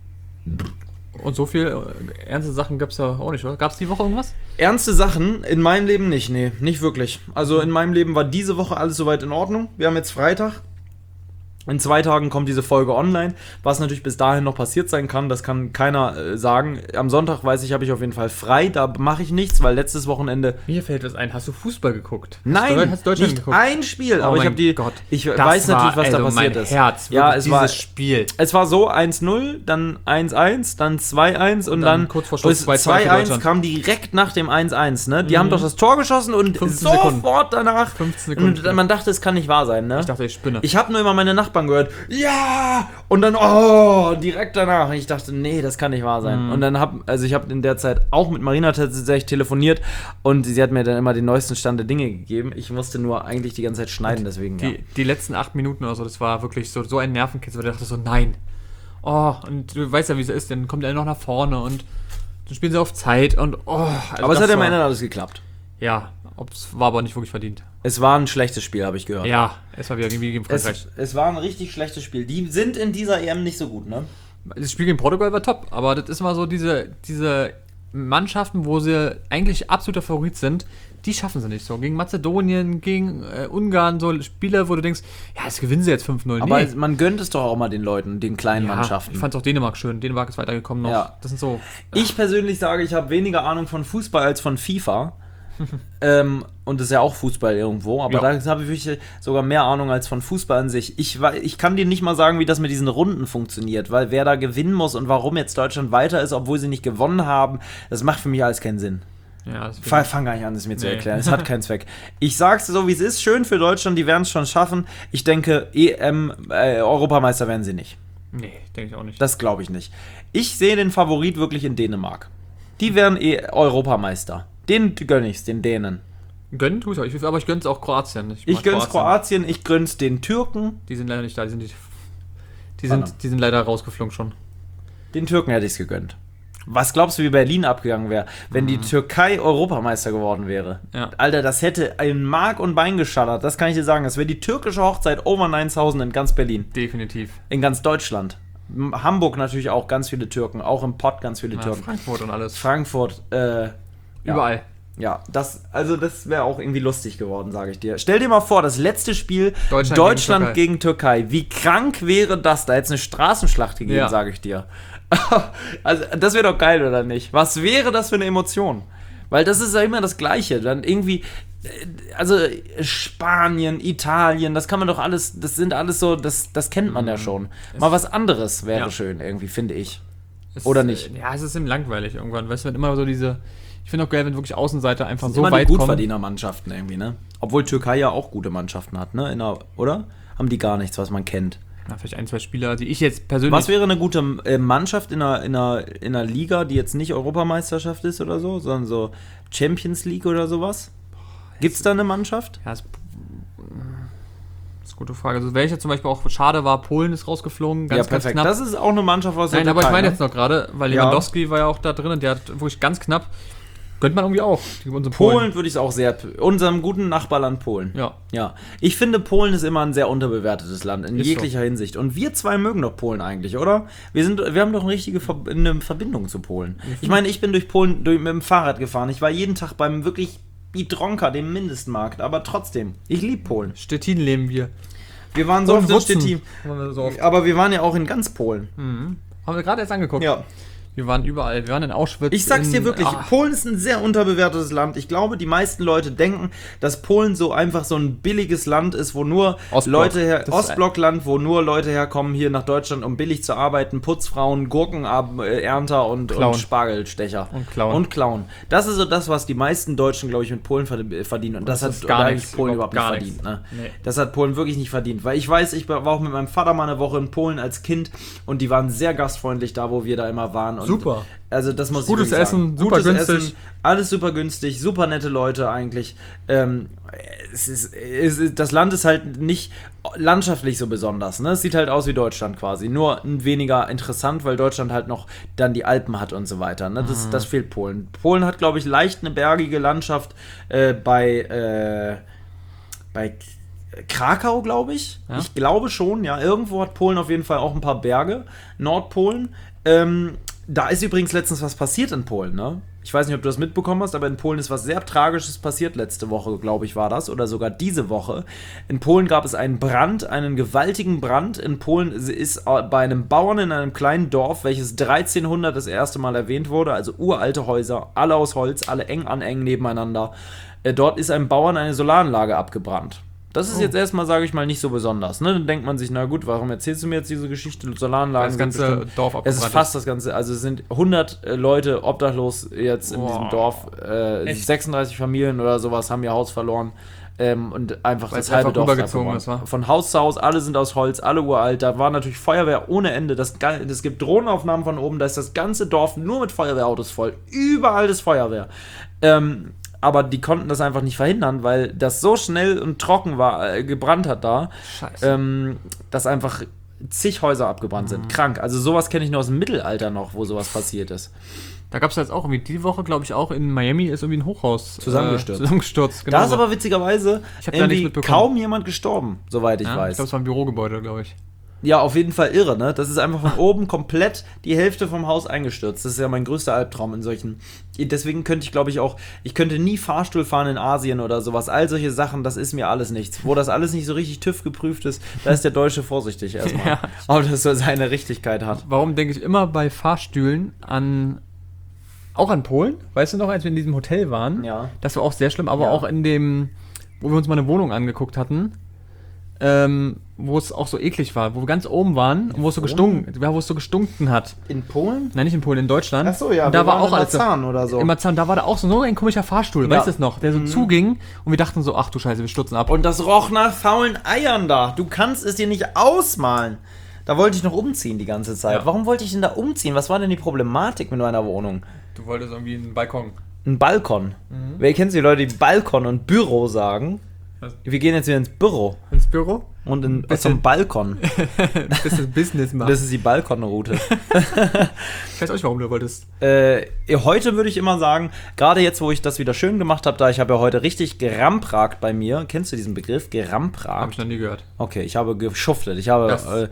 Und so viel ernste Sachen gab's ja auch nicht, oder? Gab's die Woche irgendwas? Ernste Sachen in meinem Leben nicht, nee, nicht wirklich. Also in meinem Leben war diese Woche alles soweit in Ordnung. Wir haben jetzt Freitag. In 2 Tagen kommt diese Folge online. Was natürlich bis dahin noch passiert sein kann, das kann keiner sagen. Am Sonntag weiß ich, habe ich auf jeden Fall frei. Da mache ich nichts, weil letztes Wochenende... Mir fällt was ein. Hast du Fußball geguckt? Nein, hast Deutschland nicht geguckt? ein Spiel. Oh aber ich mein habe die... Gott. Ich Das weiß natürlich, was da also passiert mein ist. Herz, ja, wirklich, es war... dieses Spiel. Es war so 1-0, dann 1-1, dann 2-1 und dann kurz vor Schluss 2-2 für 2-1 Deutschland. kam direkt nach dem 1-1, ne? Die haben doch das Tor geschossen und 15 sofort Sekunden. danach 15 Sekunden. und man dachte, es kann nicht wahr sein, ne? Ich dachte, ich spinne. Ich habe nur immer meine Nachbarn gehört, ja! Und dann, direkt danach. Und ich dachte, nee, das kann nicht wahr sein. Und dann ich habe in der Zeit auch mit Marina tatsächlich telefoniert und sie hat mir dann immer den neuesten Stand der Dinge gegeben. Ich musste nur eigentlich die ganze Zeit schneiden, deswegen, Die letzten 8 Minuten oder so, das war wirklich so ein Nervenkitzel, weil ich dachte so, nein. Oh, und du weißt ja, wie es ist, dann kommt er noch nach vorne und dann spielen sie auf Zeit und Aber es hat ja am Ende alles geklappt. Ja, war aber nicht wirklich verdient. Es war ein schlechtes Spiel, habe ich gehört. Ja, es war wieder irgendwie gegen Frankreich. Es war ein richtig schlechtes Spiel. Die sind in dieser EM nicht so gut, ne? Das Spiel gegen Portugal war top, aber das ist immer so diese Mannschaften, wo sie eigentlich absoluter Favorit sind, die schaffen sie nicht so. Gegen Mazedonien, gegen Ungarn, so Spiele, wo du denkst, ja, jetzt gewinnen sie jetzt 5-0. Aber man gönnt es doch auch mal den Leuten, den kleinen Mannschaften. Ich fand auch Dänemark schön. Dänemark ist weitergekommen noch. Ja. Das sind so. Ich persönlich sage, ich habe weniger Ahnung von Fußball als von FIFA. Und das ist ja auch Fußball irgendwo, aber da habe ich wirklich sogar mehr Ahnung als von Fußball an sich. Ich kann dir nicht mal sagen, wie das mit diesen Runden funktioniert, weil wer da gewinnen muss und warum jetzt Deutschland weiter ist, obwohl sie nicht gewonnen haben, das macht für mich alles keinen Sinn. Ja, Fang gar nicht an, das mir zu erklären. Es hat keinen Zweck. Ich sag's so, wie es ist. Schön für Deutschland, die werden es schon schaffen. Ich denke, Europameister werden sie nicht. Nee, denke ich auch nicht. Das glaube ich nicht. Ich sehe den Favorit wirklich in Dänemark. Die werden Europameister. Den gönne ich's, den Dänen. Gönnen tue ich auch, aber ich gönn's auch Kroatien. Ich gönn's Kroatien, ich gönn's den Türken. Die sind leider nicht da, die sind leider rausgeflogen schon. Den Türken hätte ich's gegönnt. Was glaubst du, wie Berlin abgegangen wäre, wenn die Türkei Europameister geworden wäre? Ja. Alter, das hätte ein Mark und Bein geschallert, das kann ich dir sagen. Das wäre die türkische Hochzeit over 9000 in ganz Berlin. Definitiv. In ganz Deutschland. Hamburg natürlich auch ganz viele Türken, auch im Pott ganz viele Türken. Frankfurt und alles. Frankfurt, überall. Ja, das wäre auch irgendwie lustig geworden, sage ich dir. Stell dir mal vor, das letzte Spiel Deutschland gegen Türkei. Wie krank wäre das? Da hätte es eine Straßenschlacht gegeben, sage ich dir. Also, das wäre doch geil, oder nicht? Was wäre das für eine Emotion? Weil das ist ja immer das Gleiche. Dann irgendwie, also Spanien, Italien, das kann man doch alles, das sind alles so, das kennt man ja schon. Mal was anderes wäre schön, irgendwie, finde ich. Oder nicht? Ja, es ist eben langweilig irgendwann. Weißt du, wenn immer so diese. Ich finde auch geil, wenn wirklich Außenseiter einfach so immer weit die kommen. Gutverdienermannschaften irgendwie, ne? Obwohl Türkei ja auch gute Mannschaften hat, ne? Oder? Haben die gar nichts, was man kennt? Na, vielleicht ein, zwei Spieler, die ich jetzt persönlich. Was wäre eine gute Mannschaft in einer Liga, die jetzt nicht Europameisterschaft ist oder so, sondern so Champions League oder sowas? Gibt's da eine Mannschaft? Ja, das ist eine gute Frage. Also, welche zum Beispiel auch schade war, Polen ist rausgeflogen, ganz perfekt. knapp. Das ist auch eine Mannschaft aus der Nein, aber Türkei, ich meine ne? jetzt noch gerade, weil Lewandowski war ja auch da drin und der hat wirklich ganz knapp. Könnte man irgendwie auch. Polen würde ich es auch sehr. Unserem guten Nachbarland Polen. Ja. Ich finde, Polen ist immer ein sehr unterbewertetes Land, in jeglicher Hinsicht. Und wir zwei mögen doch Polen eigentlich, oder? Wir haben doch eine richtige Verbindung zu Polen. Ich meine, ich bin durch Polen mit dem Fahrrad gefahren. Ich war jeden Tag beim wirklich Biedronka, dem Mindestmarkt. Aber trotzdem, ich liebe Polen. Stettin leben wir. Wir waren so oft in Stettin. Aber wir waren ja auch in ganz Polen. Haben wir gerade erst angeguckt. Ja. Wir waren überall. Wir waren in Auschwitz. Ich sag's dir wirklich, Polen ist ein sehr unterbewertetes Land. Ich glaube, die meisten Leute denken, dass Polen so einfach so ein billiges Land ist, wo nur Ostblockland, wo nur Leute herkommen hier nach Deutschland, um billig zu arbeiten, Putzfrauen, Gurkenernter und Spargelstecher. Und Klauen. Das ist so das, was die meisten Deutschen, glaube ich, mit Polen verdienen. Und das hat eigentlich Polen überhaupt nicht verdient. Ne? Nee. Das hat Polen wirklich nicht verdient. Weil ich weiß, ich war auch mit meinem Vater mal eine Woche in Polen als Kind und die waren sehr gastfreundlich da, wo wir da immer waren. Und super. Also das muss Gutes ich wirklich sagen. Essen, super günstig. Essen, alles super günstig, super nette Leute eigentlich. Das Land ist halt nicht landschaftlich so besonders. Ne? Es sieht halt aus wie Deutschland quasi. Nur weniger interessant, weil Deutschland halt noch dann die Alpen hat und so weiter. Ne? Das fehlt Polen. Polen hat, glaube ich, leicht eine bergige Landschaft bei Krakau, glaube ich. Ja? Ich glaube schon, ja. Irgendwo hat Polen auf jeden Fall auch ein paar Berge. Nordpolen. Da ist übrigens letztens was passiert in Polen, ne? Ich weiß nicht, ob du das mitbekommen hast, aber in Polen ist was sehr Tragisches passiert letzte Woche, glaube ich, war das. Oder sogar diese Woche. In Polen gab es einen Brand, einen gewaltigen Brand. In Polen ist bei einem Bauern in einem kleinen Dorf, welches 1300 das erste Mal erwähnt wurde, also uralte Häuser, alle aus Holz, alle eng an eng nebeneinander. Dort ist einem Bauern eine Solaranlage abgebrannt. Das ist jetzt erstmal, sage ich mal, nicht so besonders. Ne? Dann denkt man sich, na gut, warum erzählst du mir jetzt diese Geschichte? Solaranlagen. Das ganze Dorf abgebrannt. Es ist fast das ganze, also es sind 100 Leute obdachlos jetzt in diesem Dorf. 36 Familien oder sowas haben ihr Haus verloren. Und einfach weil das halbe Dorf ist, von Haus zu Haus, alle sind aus Holz, alle uralt. Da war natürlich Feuerwehr ohne Ende. Es gibt Drohnenaufnahmen von oben, da ist das ganze Dorf nur mit Feuerwehrautos voll. Überall ist Feuerwehr. Aber die konnten das einfach nicht verhindern, weil das so schnell und trocken war, gebrannt hat da, dass einfach zig Häuser abgebrannt sind. Krank. Also sowas kenne ich nur aus dem Mittelalter noch, wo sowas passiert ist. Da gab es jetzt auch irgendwie die Woche, glaube ich, auch in Miami ist irgendwie ein Hochhaus zusammengestürzt. Genau. Da ist aber witzigerweise irgendwie kaum jemand gestorben, soweit ich weiß. Ich glaube, es war ein Bürogebäude, glaube ich. Ja, auf jeden Fall irre, ne? Das ist einfach von oben komplett die Hälfte vom Haus eingestürzt. Das ist ja mein größter Albtraum in solchen. Deswegen könnte ich, glaube ich, ich könnte nie Fahrstuhl fahren in Asien oder sowas. All solche Sachen, das ist mir alles nichts. Wo das alles nicht so richtig TÜV geprüft ist, da ist der Deutsche vorsichtig erstmal. Ja. Aber das so seine Richtigkeit hat. Warum denke ich immer bei Fahrstühlen auch an Polen? Weißt du noch, als wir in diesem Hotel waren? Ja. Das war auch sehr schlimm, aber auch in dem, wo wir uns mal eine Wohnung angeguckt hatten, wo es auch so eklig war, wo wir ganz oben waren und wo es so gestunken hat. In Polen? Nein, nicht in Polen, in Deutschland. Ach so, ja, und da war auch alles Marzahn oder so. In Marzahn, da war da auch so ein komischer Fahrstuhl, weißt du es noch, der so zuging und wir dachten so, ach du Scheiße, wir stürzen ab. Und das roch nach faulen Eiern da. Du kannst es dir nicht ausmalen. Da wollte ich noch umziehen die ganze Zeit. Ja. Warum wollte ich denn da umziehen? Was war denn die Problematik mit meiner Wohnung? Du wolltest irgendwie einen Balkon. Ein Balkon? Wer kennt die Leute, die Balkon und Büro sagen? Was? Wir gehen jetzt wieder ins Büro. Ins Büro? Und zum Balkon. Bisschen Business machen. Das ist die Balkonroute. Ich weiß auch nicht, warum du wolltest. Heute würde ich immer sagen, gerade jetzt, wo ich das wieder schön gemacht habe, ich habe ja heute richtig gerampragt bei mir. Kennst du diesen Begriff? Gerampragt? Habe ich noch nie gehört. Okay, ich habe geschuftet. Ich habe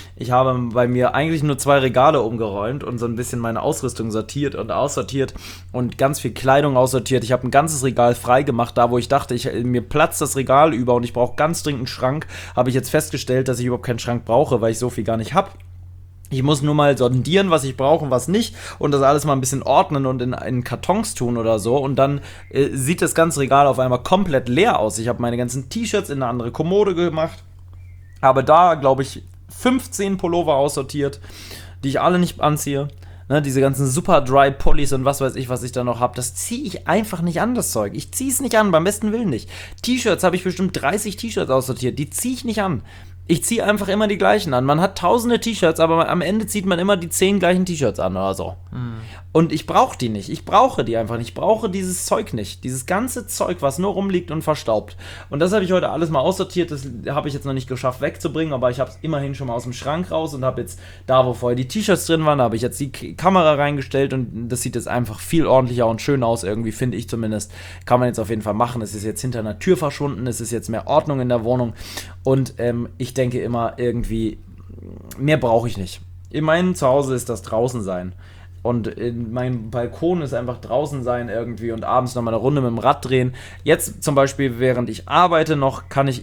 bei mir eigentlich nur 2 Regale umgeräumt und so ein bisschen meine Ausrüstung sortiert und aussortiert und ganz viel Kleidung aussortiert. Ich habe ein ganzes Regal frei gemacht, da wo ich dachte, mir platzt das Regal über und ich brauche ganz dringend einen Schrank, habe ich jetzt festgestellt, dass ich überhaupt keinen Schrank brauche, weil ich so viel gar nicht habe. Ich muss nur mal sondieren, was ich brauche und was nicht und das alles mal ein bisschen ordnen und in Kartons tun oder so und dann sieht das ganze Regal auf einmal komplett leer aus. Ich habe meine ganzen T-Shirts in eine andere Kommode gemacht, habe da, glaube ich, 15 Pullover aussortiert, die ich alle nicht anziehe. Ne, diese ganzen super dry Pullis und was weiß ich, was ich da noch habe, das ziehe ich einfach nicht an, das Zeug. Ich ziehe es nicht an, beim besten Willen nicht. T-Shirts habe ich bestimmt 30 T-Shirts aussortiert, die ziehe ich nicht an. Ich ziehe einfach immer die gleichen an. Man hat tausende T-Shirts, aber am Ende zieht man immer die 10 gleichen T-Shirts an oder so. Und ich brauche die nicht. Ich brauche die einfach nicht. Ich brauche dieses Zeug nicht. Dieses ganze Zeug, was nur rumliegt und verstaubt. Und das habe ich heute alles mal aussortiert. Das habe ich jetzt noch nicht geschafft wegzubringen, aber ich habe es immerhin schon mal aus dem Schrank raus und habe jetzt da, wo vorher die T-Shirts drin waren, da habe ich jetzt die Kamera reingestellt und das sieht jetzt einfach viel ordentlicher und schön aus irgendwie, finde ich zumindest. Kann man jetzt auf jeden Fall machen. Es ist jetzt hinter einer Tür verschwunden. Es ist jetzt mehr Ordnung in der Wohnung. Und ich denke immer irgendwie, mehr brauche ich nicht. In meinem Zuhause ist das draußen sein. Und mein Balkon ist einfach draußen sein irgendwie und abends nochmal eine Runde mit dem Rad drehen. Jetzt zum Beispiel, während ich arbeite noch,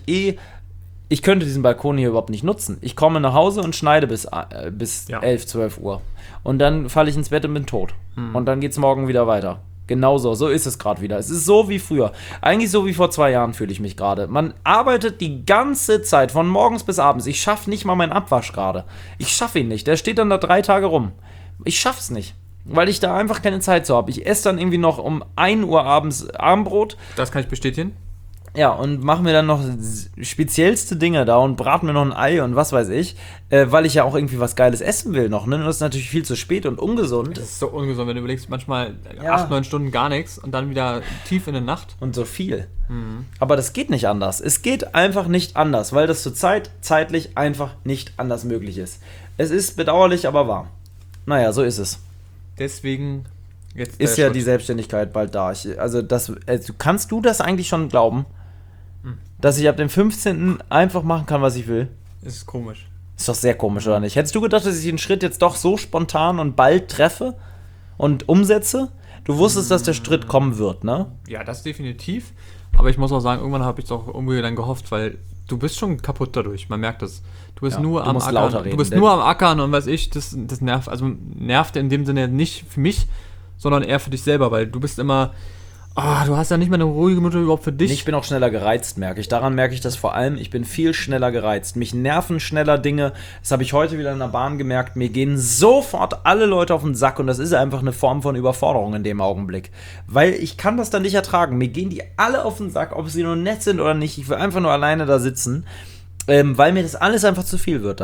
ich könnte diesen Balkon hier überhaupt nicht nutzen. Ich komme nach Hause und schneide bis 11, 12 Uhr. Und dann falle ich ins Bett und bin tot. Und dann geht's morgen wieder weiter. Genauso, so ist es gerade wieder. Es ist so wie früher. Eigentlich so wie vor 2 Jahren fühle ich mich gerade. Man arbeitet die ganze Zeit, von morgens bis abends. Ich schaffe nicht mal meinen Abwasch gerade. Ich schaffe ihn nicht. Der steht dann da 3 Tage rum. Ich schaff's nicht, weil ich da einfach keine Zeit zu habe. Ich esse dann irgendwie noch um 1 Uhr abends Abendbrot. Das kann ich bestätigen. Ja, und mache mir dann noch speziellste Dinge da und brate mir noch ein Ei und was weiß ich, weil ich ja auch irgendwie was Geiles essen will noch, ne? Und das ist natürlich viel zu spät und ungesund. Das ist so ungesund, wenn du überlegst, manchmal 8, 9 Stunden gar nichts und dann wieder tief in der Nacht. Und so viel. Aber das geht nicht anders. Es geht einfach nicht anders, weil das zurzeit zeitlich einfach nicht anders möglich ist. Es ist bedauerlich, aber wahr. Naja, so ist es. Deswegen jetzt ist ja die Selbstständigkeit bald da. Kannst du das eigentlich schon glauben? Dass ich ab dem 15. einfach machen kann, was ich will? Ist komisch. Ist doch sehr komisch, oder nicht? Hättest du gedacht, dass ich den Schritt jetzt doch so spontan und bald treffe und umsetze? Du wusstest, dass der Schritt kommen wird, ne? Ja, das definitiv. Aber ich muss auch sagen, irgendwann habe ich es auch irgendwie dann gehofft, weil du bist schon kaputt dadurch. Man merkt das. Du bist nur am Ackern. Du bist nur am Ackern und weiß ich, das nervt. Also nervt in dem Sinne nicht für mich, sondern eher für dich selber, weil du bist immer, du hast ja nicht mehr eine ruhige Minute überhaupt für dich. Ich bin auch schneller gereizt, merke ich. Daran merke ich das vor allem. Ich bin viel schneller gereizt. Mich nerven schneller Dinge. Das habe ich heute wieder in der Bahn gemerkt. Mir gehen sofort alle Leute auf den Sack und das ist einfach eine Form von Überforderung in dem Augenblick. Weil ich kann das dann nicht ertragen. Mir gehen die alle auf den Sack, ob sie nur nett sind oder nicht. Ich will einfach nur alleine da sitzen, weil mir das alles einfach zu viel wird dann.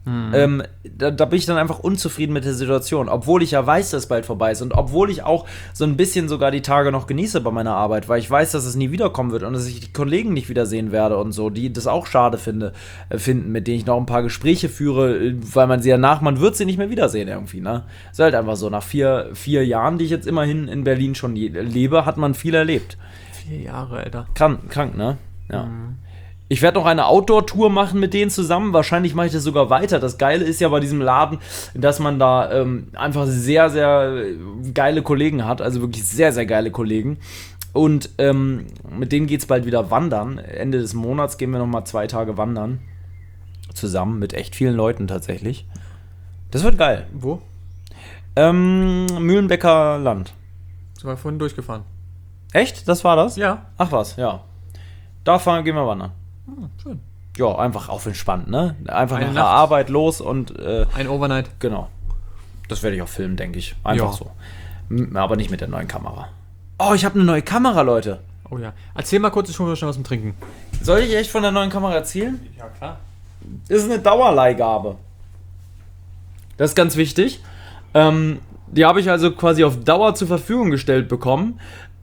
Da bin ich dann einfach unzufrieden mit der Situation, obwohl ich ja weiß, dass es bald vorbei ist und obwohl ich auch so ein bisschen sogar die Tage noch genieße bei meiner Arbeit, weil ich weiß, dass es nie wiederkommen wird und dass ich die Kollegen nicht wiedersehen werde und so, die das auch schade finden, mit denen ich noch ein paar Gespräche führe, weil man wird sie nicht mehr wiedersehen irgendwie, ne? Ist halt einfach so, nach 4 Jahren, die ich jetzt immerhin in Berlin schon lebe, hat man viel erlebt. 4 Jahre, Alter. Krank, ne? Ja. Ich werde noch eine Outdoor-Tour machen mit denen zusammen. Wahrscheinlich mache ich das sogar weiter. Das Geile ist ja bei diesem Laden, dass man da einfach sehr, sehr geile Kollegen hat. Also wirklich sehr, sehr geile Kollegen. Und mit denen geht es bald wieder wandern. Ende des Monats gehen wir nochmal 2 Tage wandern. Zusammen mit echt vielen Leuten tatsächlich. Das wird geil. Wo? Mühlenbecker Land. Sind wir vorhin durchgefahren. Echt? Das war das? Ja. Ach was, ja. Gehen wir wandern. Schön. Ja, einfach auf entspannt, ne? Einfach Eine nach der Nacht. Arbeit los und Ein Overnight. genau. Das werde ich auch filmen, denke ich. Einfach Ja. so. Aber nicht mit der neuen Kamera. Oh, ich habe eine neue Kamera, Leute. Oh ja. Erzähl mal kurz, ich hole mir schon was zum Trinken. Soll ich echt von der neuen Kamera erzählen? Ja, klar. Ist eine Dauerleihgabe. Das ist ganz wichtig. Die habe ich also quasi auf Dauer zur Verfügung gestellt bekommen.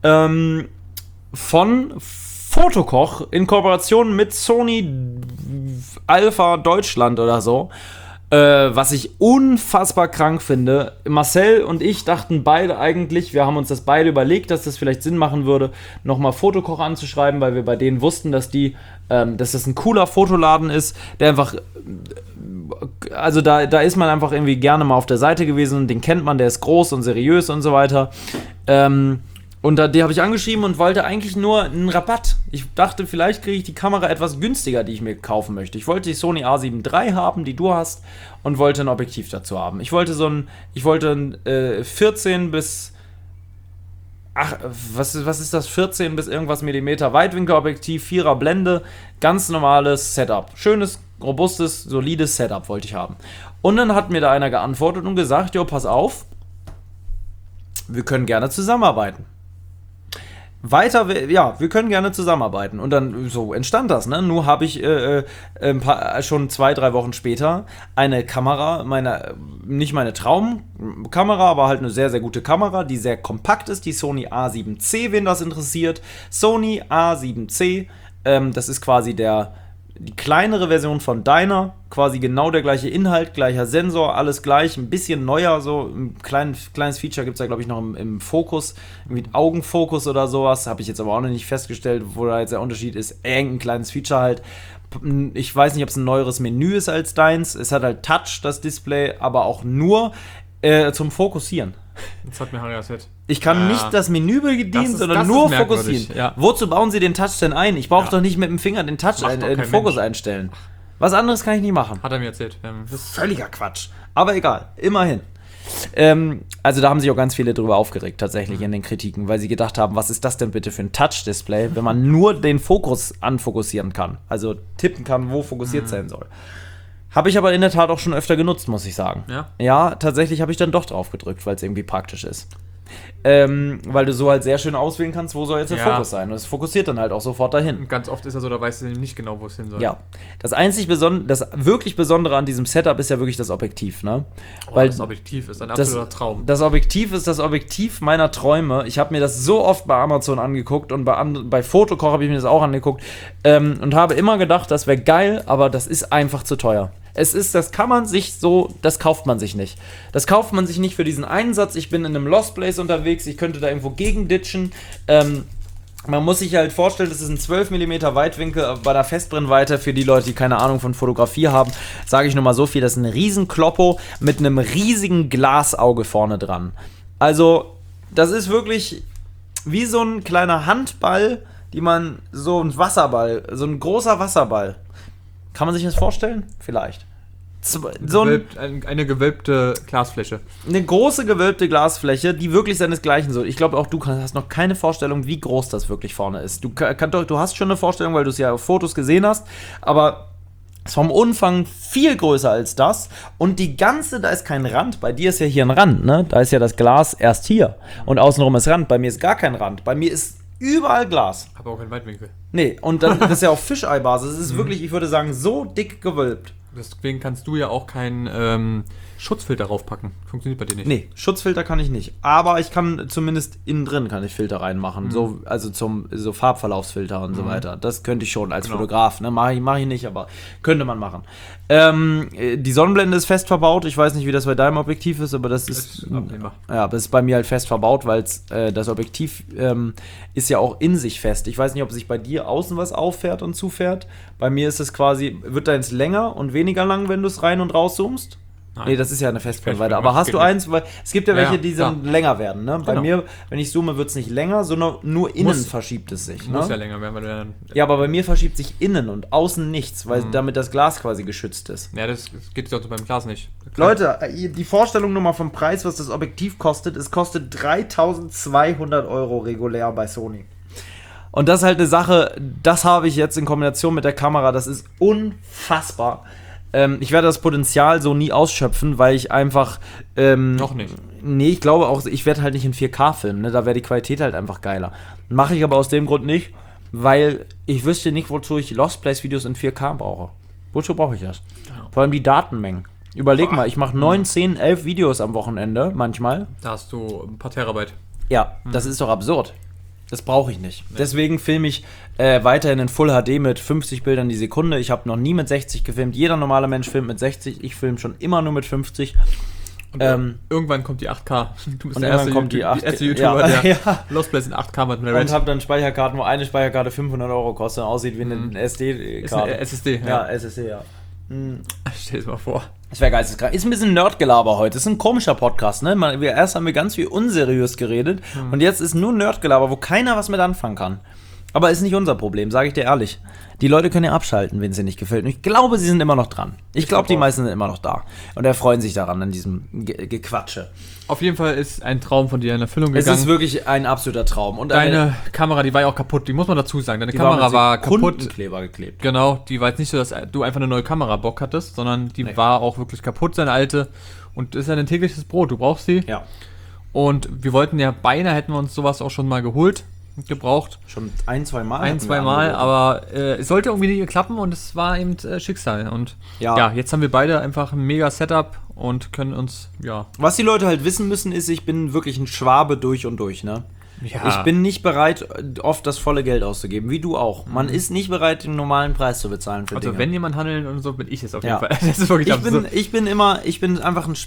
Von Fotokoch in Kooperation mit Sony Alpha Deutschland oder so. Was ich unfassbar krank finde. Marcel und ich dachten beide eigentlich, wir haben uns das beide überlegt, dass das vielleicht Sinn machen würde, nochmal Fotokoch anzuschreiben, weil wir bei denen wussten, dass das ein cooler Fotoladen ist, der einfach, also da ist man einfach irgendwie gerne mal auf der Seite gewesen und den kennt man, der ist groß und seriös und so weiter. Und die habe ich angeschrieben und wollte eigentlich nur einen Rabatt. Ich dachte, vielleicht kriege ich die Kamera etwas günstiger, die ich mir kaufen möchte. Ich wollte die Sony A7 III haben, die du hast, und wollte ein Objektiv dazu haben. Ich wollte ein 14 bis... Ach, was ist das? 14 bis irgendwas Millimeter Weitwinkelobjektiv, 4er Blende, ganz normales Setup. Schönes, robustes, solides Setup wollte ich haben. Und dann hat mir da einer geantwortet und gesagt, jo, pass auf, wir können gerne zusammenarbeiten. Wir können gerne zusammenarbeiten. Und dann so entstand das, ne? Nur habe ich schon 2-3 Wochen später eine Kamera, nicht meine Traumkamera, aber halt eine sehr, sehr gute Kamera, die sehr kompakt ist, die Sony A7C, wen das interessiert. Sony A7C, das ist quasi die kleinere Version von deiner, quasi genau der gleiche Inhalt, gleicher Sensor, alles gleich, ein bisschen neuer, so ein kleines Feature gibt es da, glaube ich, noch im Fokus, irgendwie Augenfokus oder sowas, habe ich jetzt aber auch noch nicht festgestellt, wo da jetzt der Unterschied ist, ein kleines Feature halt. Ich weiß nicht, ob es ein neueres Menü ist als deins, es hat halt Touch, das Display, aber auch nur zum Fokussieren. Das hat mir Harry erzählt. Ich kann nicht das Menü bedienen, sondern das nur ist merkwürdig, fokussieren. ja. Wozu bauen sie den Touch denn ein? Ich brauche doch nicht mit dem Finger den Touch, Macht doch den kein Fokus Mensch. einstellen. Was anderes kann ich nicht machen. Hat er mir erzählt. Das ist völliger Quatsch. Aber egal, immerhin. Also da haben sich auch ganz viele drüber aufgeregt, tatsächlich in den Kritiken, weil sie gedacht haben, was ist das denn bitte für ein Touch-Display, wenn man nur den Fokus anfokussieren kann, also tippen kann, wo fokussiert sein soll. Habe ich aber in der Tat auch schon öfter genutzt, muss ich sagen. Ja? Ja, tatsächlich habe ich dann doch drauf gedrückt, weil es irgendwie praktisch ist. Weil du so halt sehr schön auswählen kannst, wo soll jetzt der Fokus sein. Und es fokussiert dann halt auch sofort dahin. Und ganz oft ist er so, da weißt du nicht genau, wo es hin soll. Ja. Das wirklich Besondere an diesem Setup ist ja wirklich das Objektiv, ne? Weil das Objektiv ist ein absoluter Traum. Das Objektiv ist das Objektiv meiner Träume. Ich habe mir das so oft bei Amazon angeguckt und bei Fotokoch habe ich mir das auch angeguckt und habe immer gedacht, das wäre geil, aber das ist einfach zu teuer. Das kauft man sich nicht. Das kauft man sich nicht für diesen Einsatz. Ich bin in einem Lost Place unterwegs, ich könnte da irgendwo gegenditchen. Man muss sich halt vorstellen, das ist ein 12 mm Weitwinkel bei der Festbrennweite. Für die Leute, die keine Ahnung von Fotografie haben, sage ich nur mal so viel, das ist ein riesen Kloppo mit einem riesigen Glasauge vorne dran. Also, das ist wirklich wie so ein kleiner Handball, so ein großer Wasserball. Kann man sich das vorstellen? Vielleicht. Eine gewölbte Glasfläche. Eine große gewölbte Glasfläche, die wirklich seinesgleichen sucht. Ich glaube, auch du hast noch keine Vorstellung, wie groß das wirklich vorne ist. Du hast schon eine Vorstellung, weil du es ja auf Fotos gesehen hast, aber es ist vom Umfang viel größer als das. Und da ist kein Rand. Bei dir ist ja hier ein Rand, ne? Da ist ja das Glas erst hier. Und außenrum ist Rand. Bei mir ist gar kein Rand. Bei mir ist überall Glas. Aber auch keinen Weitwinkel. Nee, und das ist ja auf Fischei-Basis. Es ist wirklich, ich würde sagen, so dick gewölbt. Deswegen kannst du ja auch keinen Schutzfilter raufpacken. Funktioniert bei dir nicht. Nee, Schutzfilter kann ich nicht. Aber ich kann zumindest innen drin kann ich Filter reinmachen. So, also so Farbverlaufsfilter und so weiter. Das könnte ich schon als Fotograf. Ne? Mach ich nicht, aber könnte man machen. Die Sonnenblende ist fest verbaut. Ich weiß nicht, wie das bei deinem Objektiv ist, aber das ist abnehmbar. Ja, das ist bei mir halt fest verbaut, weil das Objektiv ist ja auch in sich fest. Ich weiß nicht, ob sich bei dir außen was auffährt und zufährt. Bei mir ist es quasi, wird deins länger und weniger lang, wenn du es rein und rauszoomst? Nein. Nee, das ist ja eine Festbrennweite. Aber hast du eins, weil es gibt ja welche, die dann länger werden, ne? Bei mir, wenn ich zoome, wird es nicht länger, sondern nur innen verschiebt es sich. Muss ja länger werden, weil du dann. Ja, aber bei mir verschiebt sich innen und außen nichts, weil damit das Glas quasi geschützt ist. Ja, das geht doch beim Glas nicht. Leute, die Vorstellung nochmal vom Preis, was das Objektiv kostet, es kostet 3.200 € regulär bei Sony. Und das ist halt eine Sache, das habe ich jetzt in Kombination mit der Kamera, das ist unfassbar. Ich werde das Potenzial so nie ausschöpfen, weil ich einfach. Noch nicht. Nee, ich glaube auch, ich werde halt nicht in 4K filmen, ne? Da wäre die Qualität halt einfach geiler. Mache ich aber aus dem Grund nicht, weil ich wüsste nicht, wozu ich Lost Place Videos in 4K brauche. Wozu brauche ich das? Vor allem die Datenmengen. Überleg mal, ich mache 9, 10, 11 Videos am Wochenende manchmal. Da hast du ein paar Terabyte. Ja, das ist doch absurd. Das brauche ich nicht. Nee. Deswegen filme ich weiterhin in Full HD mit 50 Bildern die Sekunde. Ich habe noch nie mit 60 gefilmt. Jeder normale Mensch filmt mit 60. Ich filme schon immer nur mit 50. Und irgendwann kommt die 8K. Du bist der erste YouTuber, der Lost Place in 8K hat mit der Red. Und habe dann Speicherkarten, wo eine Speicherkarte 500 € kostet und aussieht wie eine SD-Karte. Ist eine SSD, ja. SSD, ja. Stell dir mal vor. Das wäre geisteskrank. Ist ein bisschen Nerdgelaber heute. Ist ein komischer Podcast, ne? Erst haben wir ganz viel unseriös geredet und jetzt ist nur Nerdgelaber, wo keiner was mit anfangen kann. Aber ist nicht unser Problem, sage ich dir ehrlich. Die Leute können ja abschalten, wenn es ihnen nicht gefällt. Und ich glaube, sie sind immer noch dran. Ich glaube, die meisten sind immer noch da. Und erfreuen sich daran, an diesem Gequatsche. Auf jeden Fall ist ein Traum von dir in Erfüllung gegangen. Es ist wirklich ein absoluter Traum. Und deine Kamera, die war ja auch kaputt, die muss man dazu sagen. Deine Kamera war kaputt. Kundenkleber geklebt. Genau, die war jetzt nicht so, dass du einfach eine neue Kamera Bock hattest, sondern die war auch wirklich kaputt, seine alte. Und das ist ja ein tägliches Brot, du brauchst sie. Ja. Und wir wollten ja beinahe, hätten wir uns sowas auch schon mal gebraucht. Schon ein, zwei Mal? Ein, zwei Mal, aber es sollte irgendwie nicht klappen und es war eben Schicksal. Und ja, jetzt haben wir beide einfach ein mega Setup und können uns, Was die Leute halt wissen müssen, ist, ich bin wirklich ein Schwabe durch und durch, ne? Ja. Ich bin nicht bereit, oft das volle Geld auszugeben, wie du auch. Man ist nicht bereit, den normalen Preis zu bezahlen für Dinge. Also wenn jemand handeln und so, bin ich es auf jeden Fall. Das ist wirklich absurd. Ich bin einfach ein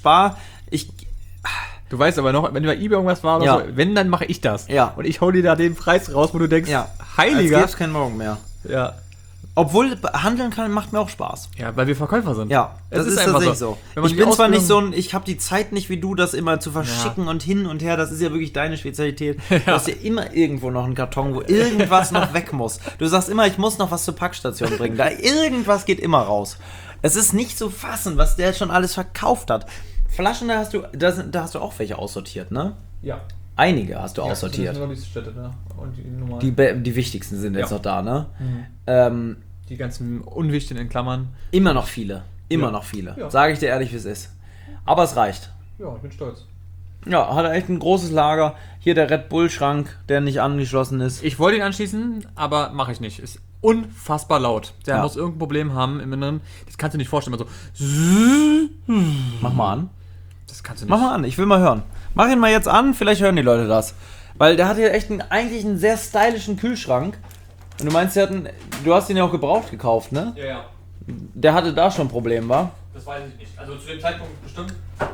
Du weißt aber noch, wenn bei eBay irgendwas war oder so, wenn, dann mache ich das. Ja. Und ich hau dir da den Preis raus, wo du denkst, Heiliger. Jetzt gibt's keinen Morgen mehr. Ja. Obwohl, handeln kann, macht mir auch Spaß. Ja, weil wir Verkäufer sind. Ja, das ist einfach so. Ich bin zwar nicht so ich habe die Zeit nicht wie du, das immer zu verschicken und hin und her, das ist ja wirklich deine Spezialität. Du hast ja immer irgendwo noch einen Karton, wo irgendwas noch weg muss. Du sagst immer, ich muss noch was zur Packstation bringen. Da irgendwas geht immer raus. Es ist nicht zu fassen, was der schon alles verkauft hat. Flaschen, da hast du auch welche aussortiert, ne? Ja. Einige hast du aussortiert. Das sind Städte, ne? Und die wichtigsten sind jetzt noch da, ne? Die ganzen unwichtigen in Klammern. Immer noch viele. Noch viele. Ja. Sage ich dir ehrlich, wie es ist. Aber es reicht. Ja, ich bin stolz. Ja, hat er echt ein großes Lager. Hier der Red Bull-Schrank, der nicht angeschlossen ist. Ich wollte ihn anschließen, aber mache ich nicht. Ist unfassbar laut. Der muss irgendein Problem haben im Inneren. Das kannst du nicht vorstellen. So. Mach mal an. Das kannst du nicht. Mach mal an, ich will mal hören. Mach ihn mal jetzt an, vielleicht hören die Leute das. Weil der hat hier echt eigentlich einen sehr stylischen Kühlschrank. Und du meinst, du hast ihn ja auch gebraucht gekauft, ne? Ja. Der hatte da schon ein Problem, wa? Das weiß ich nicht. Also zu dem Zeitpunkt bestimmt.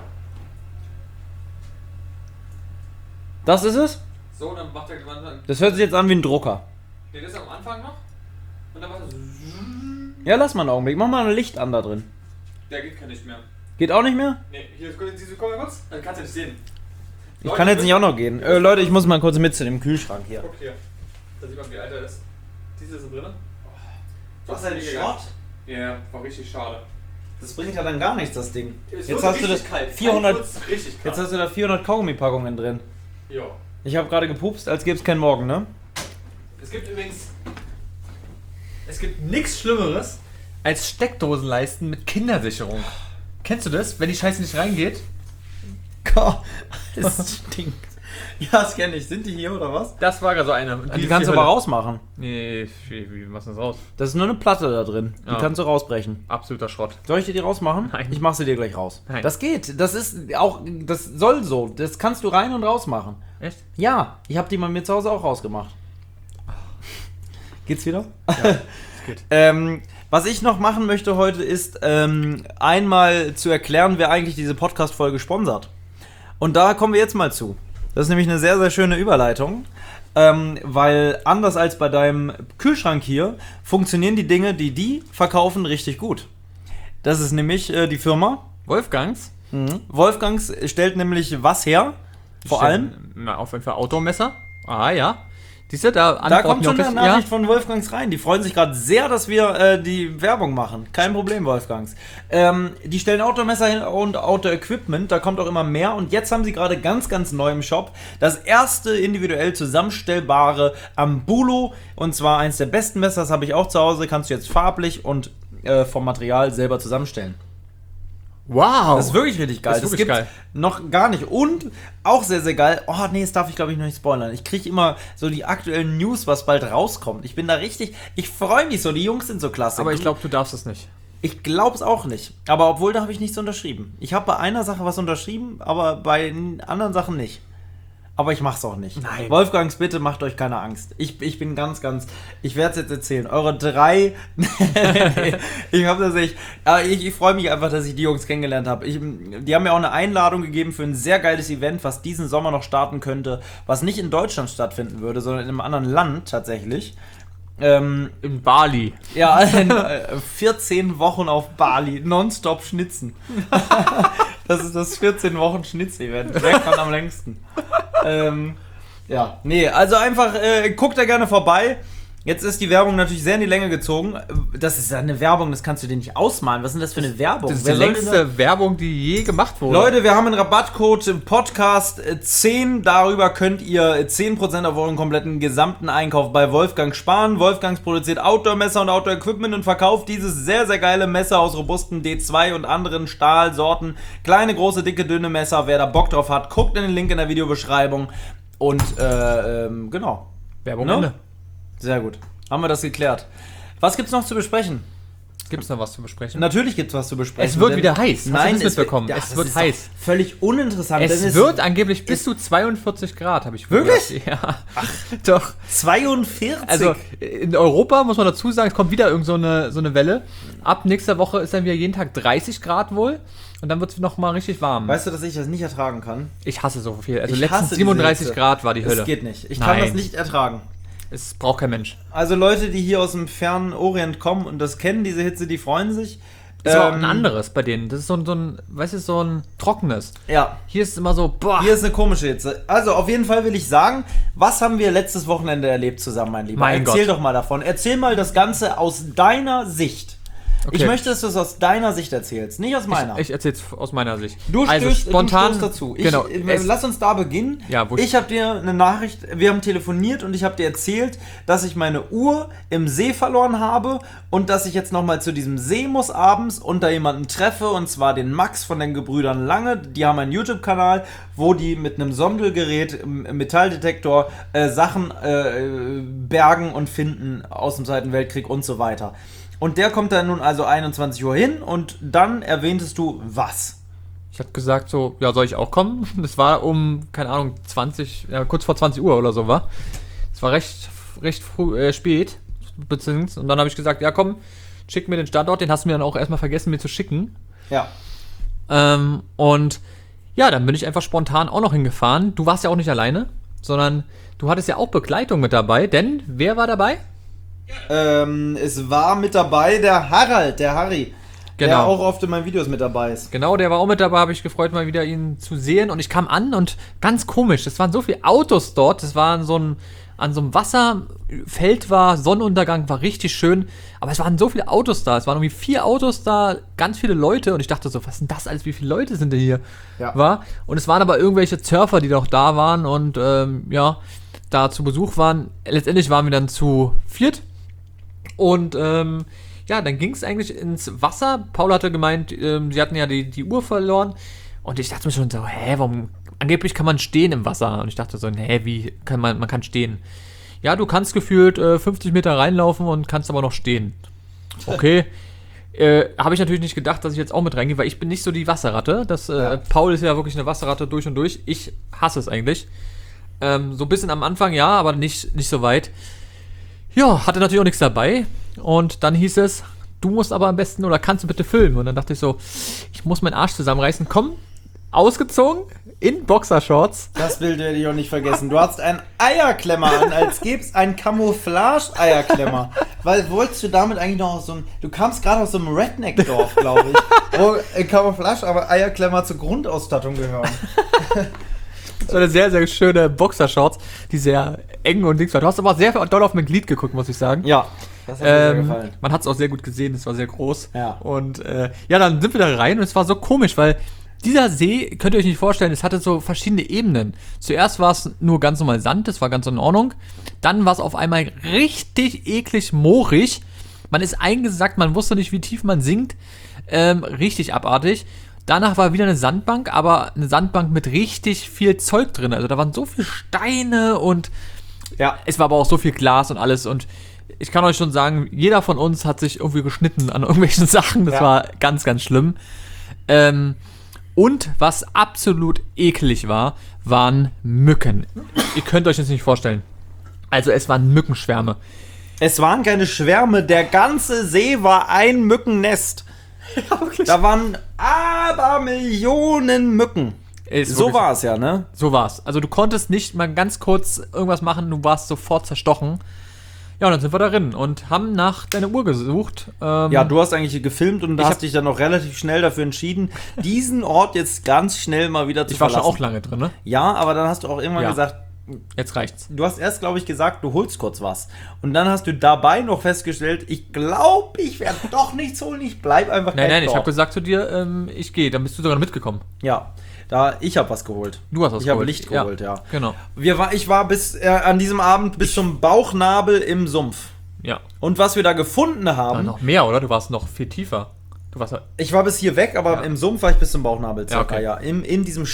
Das ist es? So, dann macht er Das hört sich jetzt an wie ein Drucker. Nee, das ist am Anfang noch. Und dann macht er so. Ja, lass mal einen Augenblick. Mach mal ein Licht an da drin. Der geht nicht mehr. Geht auch nicht mehr? Nee, hier, komm mal kurz. Dann kannst du nicht sehen. Ich kann jetzt nicht auch noch gehen. Leute, ich muss mal kurz mit zu dem Kühlschrank hier. Okay. Da sieht man, wie alt er ist. Siehst du so drin? Was ist denn Schrott? Ja, war richtig schade. Das bringt ja dann gar nichts, das Ding. Jetzt hast du das 400. Jetzt hast du da 400 Kaugummi-Packungen drin. Ja. Ich habe gerade gepupst, als gäbe es keinen Morgen, ne? Es gibt nichts Schlimmeres als Steckdosenleisten mit Kindersicherung. Kennst du das, wenn die Scheiße nicht reingeht? Gott, das stinkt. Ja, das kenne ich. Sind die hier oder was? Das war gerade so eine. Die kannst du aber rausmachen. Nee, wie machst du das raus? Das ist nur eine Platte da drin. Die Ja. kannst du rausbrechen. Absoluter Schrott. Soll ich dir die rausmachen? Nein. Ich mach sie dir gleich raus. Nein. Das geht. Das ist auch, das soll so. Das kannst du rein und raus machen. Echt? Ja, ich habe die mal mir zu Hause auch rausgemacht. Geht's wieder? Ja, das geht. Was ich noch machen möchte heute ist, einmal zu erklären, wer eigentlich diese Podcast-Folge sponsert. Und da kommen wir jetzt mal zu. Das ist nämlich eine sehr, sehr schöne Überleitung. Weil anders als bei deinem Kühlschrank hier, funktionieren die Dinge, die verkaufen, richtig gut. Das ist nämlich die Firma Wolfgangs? Wolfgangs stellt nämlich was her? Vor allem. Na, auf jeden Fall Outdoor-Messer. Ah, ja. Siehst du, da kommt schon eine Nachricht von Wolfgangs rein. Die freuen sich gerade sehr, dass wir die Werbung machen. Kein Problem, Wolfgangs. Die stellen Outdoor-Messer hin und Outdoor-Equipment. Da kommt auch immer mehr. Und jetzt haben sie gerade ganz, ganz neu im Shop das erste individuell zusammenstellbare Ambulo. Und zwar eins der besten Messer. Das habe ich auch zu Hause. Kannst du jetzt farblich und vom Material selber zusammenstellen. Wow! Das ist wirklich richtig geil. Das gibt's noch gar nicht. Und auch sehr, sehr geil. Oh, nee, das darf ich, glaube ich, noch nicht spoilern. Ich kriege immer so die aktuellen News, was bald rauskommt. Ich bin da richtig. Ich freue mich so. Die Jungs sind so klasse. Aber ich glaube, du darfst es nicht. Ich glaube es auch nicht. Aber obwohl, da habe ich nichts unterschrieben. Ich habe bei einer Sache was unterschrieben, aber bei anderen Sachen nicht. Aber ich mach's auch nicht. Nein. Wolfgangs, bitte macht euch keine Angst. Ich bin ganz, ich werde es jetzt erzählen. Eure 3, ich habe tatsächlich, ich freue mich einfach, dass ich die Jungs kennengelernt habe. Die haben mir auch eine Einladung gegeben für ein sehr geiles Event, was diesen Sommer noch starten könnte, was nicht in Deutschland stattfinden würde, sondern in einem anderen Land tatsächlich. In Bali. Ja, 14 Wochen auf Bali, nonstop schnitzen. Das ist das 14 Wochen Schnitz-Event. Wer kann am längsten? Ja, nee, also einfach, guckt da gerne vorbei. Jetzt ist die Werbung natürlich sehr in die Länge gezogen. Das ist eine Werbung, das kannst du dir nicht ausmalen. Was ist denn das für eine Werbung? Das ist die längste Werbung, die je gemacht wurde. Leute, wir haben einen Rabattcode im Podcast 10. Darüber könnt ihr 10% auf euren kompletten gesamten Einkauf bei Wolfgang sparen. Wolfgangs produziert Outdoor-Messer und Outdoor-Equipment und verkauft dieses sehr, sehr geile Messer aus robusten D2 und anderen Stahlsorten. Kleine, große, dicke, dünne Messer. Wer da Bock drauf hat, guckt in den Link in der Videobeschreibung. Und, genau. Werbung Ne? Ende. Sehr gut. Haben wir das geklärt. Was gibt's noch zu besprechen? Gibt es noch was zu besprechen? Natürlich gibt's was zu besprechen. Es wird wieder heiß. Nein, Hast du das mitbekommen? Ja, Es das wird ist heiß. doch völlig uninteressant. Es wird angeblich bis zu 42 Grad, habe ich Wirklich? gehört. Ja. Ach, doch. 42. Also in Europa muss man dazu sagen, es kommt wieder irgend so eine Welle. Ab nächster Woche ist dann wieder jeden Tag 30 Grad wohl. Und dann wird es nochmal richtig warm. Weißt du, dass ich das nicht ertragen kann? Ich hasse so viel. Also Ich letztens hasse 37 diese Hitze. Grad war die Hölle. Das geht nicht. Ich kann Nein. das nicht ertragen. Es braucht kein Mensch. Also Leute, die hier aus dem fernen Orient kommen und das kennen, diese Hitze, die freuen sich. Das ist auch ein anderes bei denen. Das ist so ein, weißt du, so ein trockenes. Ja. Hier ist es immer so, boah. Hier ist eine komische Hitze. Also auf jeden Fall will ich sagen, was haben wir letztes Wochenende erlebt zusammen, mein Lieber? Mein Erzähl Gott. doch mal davon. Erzähl mal das Ganze aus deiner Sicht. Okay. Ich möchte, dass du es aus deiner Sicht erzählst, nicht aus meiner. Ich erzähle es aus meiner Sicht. Du stößt dazu. Genau. Lass uns da beginnen. Ja, ich habe dir eine Nachricht, wir haben telefoniert und ich habe dir erzählt, dass ich meine Uhr im See verloren habe und dass ich jetzt nochmal zu diesem See muss abends und da jemanden treffe, und zwar den Max von den Gebrüdern Lange. Die haben einen YouTube-Kanal, wo die mit einem Sondelgerät, Metalldetektor, Sachen bergen und finden aus dem Zweiten Weltkrieg und so weiter. Und der kommt dann nun also 21 Uhr hin und dann erwähntest du was? Ich habe gesagt so, ja, soll ich auch kommen? Das war um, keine Ahnung, kurz vor 20 Uhr oder so war. Es war recht früh, spät. Und dann habe ich gesagt, ja komm, schick mir den Standort. Den hast du mir dann auch erstmal vergessen, mir zu schicken. Ja. Und ja, dann bin ich einfach spontan auch noch hingefahren. Du warst ja auch nicht alleine, sondern du hattest ja auch Begleitung mit dabei. Denn, wer war dabei? Es war mit dabei der Harald, der Harry, der Genau. auch oft in meinen Videos mit dabei ist. Genau, der war auch mit dabei, habe ich gefreut, mal wieder ihn zu sehen. Und ich kam an und ganz komisch, es waren so viele Autos dort. Das war an so einem Wasserfeld war Sonnenuntergang, war richtig schön. Aber es waren so viele Autos da. Es waren irgendwie 4 Autos da, ganz viele Leute. Und ich dachte so, was ist denn das alles? Wie viele Leute sind denn hier? Ja. Und es waren aber irgendwelche Surfer, die noch da waren und da zu Besuch waren. Letztendlich waren wir dann zu 4. Und dann ging es eigentlich ins Wasser. Paul hatte gemeint, sie hatten ja die Uhr verloren. Und ich dachte mir schon so, warum angeblich kann man stehen im Wasser. Und ich dachte so, wie kann man kann stehen? Ja, du kannst gefühlt 50 Meter reinlaufen und kannst aber noch stehen. Okay. Habe ich natürlich nicht gedacht, dass ich jetzt auch mit reingehe, weil ich bin nicht so die Wasserratte. Paul ist ja wirklich eine Wasserratte durch und durch. Ich hasse es eigentlich. So ein bisschen am Anfang, ja, aber nicht so weit. Ja, hatte natürlich auch nichts dabei. Und dann hieß es, du musst aber am besten oder kannst du bitte filmen. Und dann dachte ich so, ich muss meinen Arsch zusammenreißen. Komm, ausgezogen, in Boxershorts. Das Bild werde ich auch nicht vergessen. Du hast einen Eierklemmer an, als gäbe es einen Camouflage-Eierklemmer. Weil wolltest du damit eigentlich noch aus so einem... Du kamst gerade aus so einem Redneck-Dorf, glaube ich, wo Camouflage, aber Eierklemmer zur Grundausstattung gehören. Das war eine sehr, sehr schöne Boxershorts, die sehr eng und links war. Du hast aber sehr doll auf mein Glied geguckt, muss ich sagen. Ja, das hat mir sehr gefallen. Man hat es auch sehr gut gesehen, es war sehr groß. Ja. Und dann sind wir da rein und es war so komisch, weil dieser See, könnt ihr euch nicht vorstellen, es hatte so verschiedene Ebenen. Zuerst war es nur ganz normal Sand, das war ganz in Ordnung. Dann war es auf einmal richtig eklig moorig. Man ist eingesackt, man wusste nicht, wie tief man sinkt. Richtig abartig. Danach war wieder eine Sandbank, aber eine Sandbank mit richtig viel Zeug drin. Also da waren so viele Steine und es war aber auch so viel Glas und alles. Und ich kann euch schon sagen, jeder von uns hat sich irgendwie geschnitten an irgendwelchen Sachen. Das war ganz, ganz schlimm. Und was absolut eklig war, waren Mücken. Ihr könnt euch das nicht vorstellen. Also es waren Mückenschwärme. Es waren keine Schwärme, der ganze See war ein Mückennest. Ja, wirklich. Da waren Abermillionen Mücken. So war es ja, ne? So war es. Also du konntest nicht mal ganz kurz irgendwas machen, du warst sofort zerstochen. Ja, und dann sind wir darin und haben nach deiner Uhr gesucht. Ja, du hast eigentlich gefilmt und hast dich dann noch relativ schnell dafür entschieden, diesen Ort jetzt ganz schnell mal wieder zu verlassen. Ich war schon auch lange drin, ne? Ja, aber dann hast du auch irgendwann gesagt, jetzt reicht's. Du hast erst, glaube ich, gesagt, du holst kurz was. Und dann hast du dabei noch festgestellt, ich glaube, ich werde doch nichts holen, ich bleib einfach Nein, ich habe gesagt zu dir, ich gehe. Dann bist du sogar mitgekommen. Ja, ich habe was geholt. Du hast was geholt. Ich habe Licht geholt, ja. Genau. Ich war an diesem Abend bis zum Bauchnabel im Sumpf. Ja. Und was wir da gefunden haben... Aber noch mehr, oder? Du warst noch viel tiefer. Ich war bis hier weg, aber im Sumpf war ich bis zum Bauchnabel circa, ja. In diesem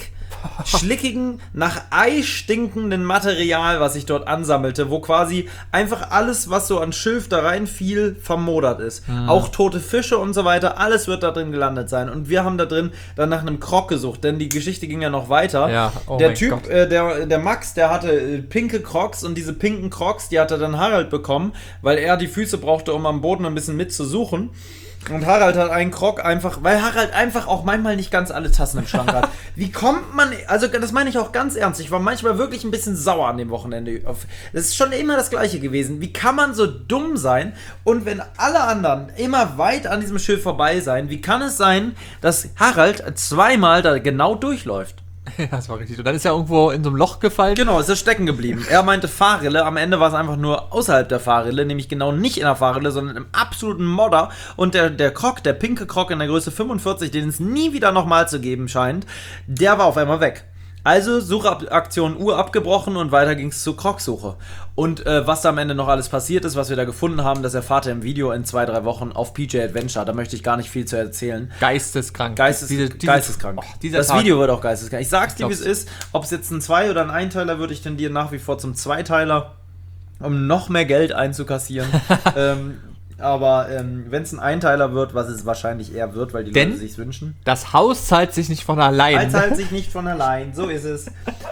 schlickigen, nach Ei stinkenden Material, was sich dort ansammelte, wo quasi einfach alles, was so an Schilf da reinfiel, vermodert ist. Auch tote Fische und so weiter, alles wird da drin gelandet sein. Und wir haben da drin dann nach einem Krog gesucht, denn die Geschichte ging ja noch weiter. Ja, der Typ, der Max, der hatte pinke Crocs und diese pinken Crocs, die hatte dann Harald bekommen, weil er die Füße brauchte, um am Boden ein bisschen mitzusuchen. Und Harald hat einen Krog einfach, weil Harald einfach auch manchmal nicht ganz alle Tassen im Schrank hat. Wie kommt man, also das meine ich auch ganz ernst, ich war manchmal wirklich ein bisschen sauer an dem Wochenende. Das ist schon immer das Gleiche gewesen. Wie kann man so dumm sein und wenn alle anderen immer weit an diesem Schiff vorbei sein, wie kann es sein, dass Harald zweimal da genau durchläuft? Ja, das war richtig. Und dann ist er irgendwo in so einem Loch gefallen. Genau, ist er stecken geblieben. Er meinte Fahrrille, am Ende war es einfach nur außerhalb der Fahrrille, nämlich genau nicht in der Fahrrille, sondern im absoluten Modder. Und der Krog, der pinke Krog in der Größe 45, den es nie wieder nochmal zu geben scheint, der war auf einmal weg. Also Suchaktion Uhr abgebrochen und weiter ging es zur Krogsuche. Und was da am Ende noch alles passiert ist, was wir da gefunden haben, das erfahrt ihr im Video in 2-3 Wochen auf PJ Adventure. Da möchte ich gar nicht viel zu erzählen. Geisteskrank. Geisteskrank. Das Video wird auch geisteskrank. Ich sag's dir, wie es ist. Ob es jetzt ein 2- oder ein Einteiler wird, ich tendiere nach wie vor zum Zweiteiler, um noch mehr Geld einzukassieren. Aber wenn es ein Einteiler wird, was es wahrscheinlich eher wird, weil die Leute sich's wünschen. Das Haus zahlt sich nicht von allein. Zahlt sich nicht von allein, so ist es.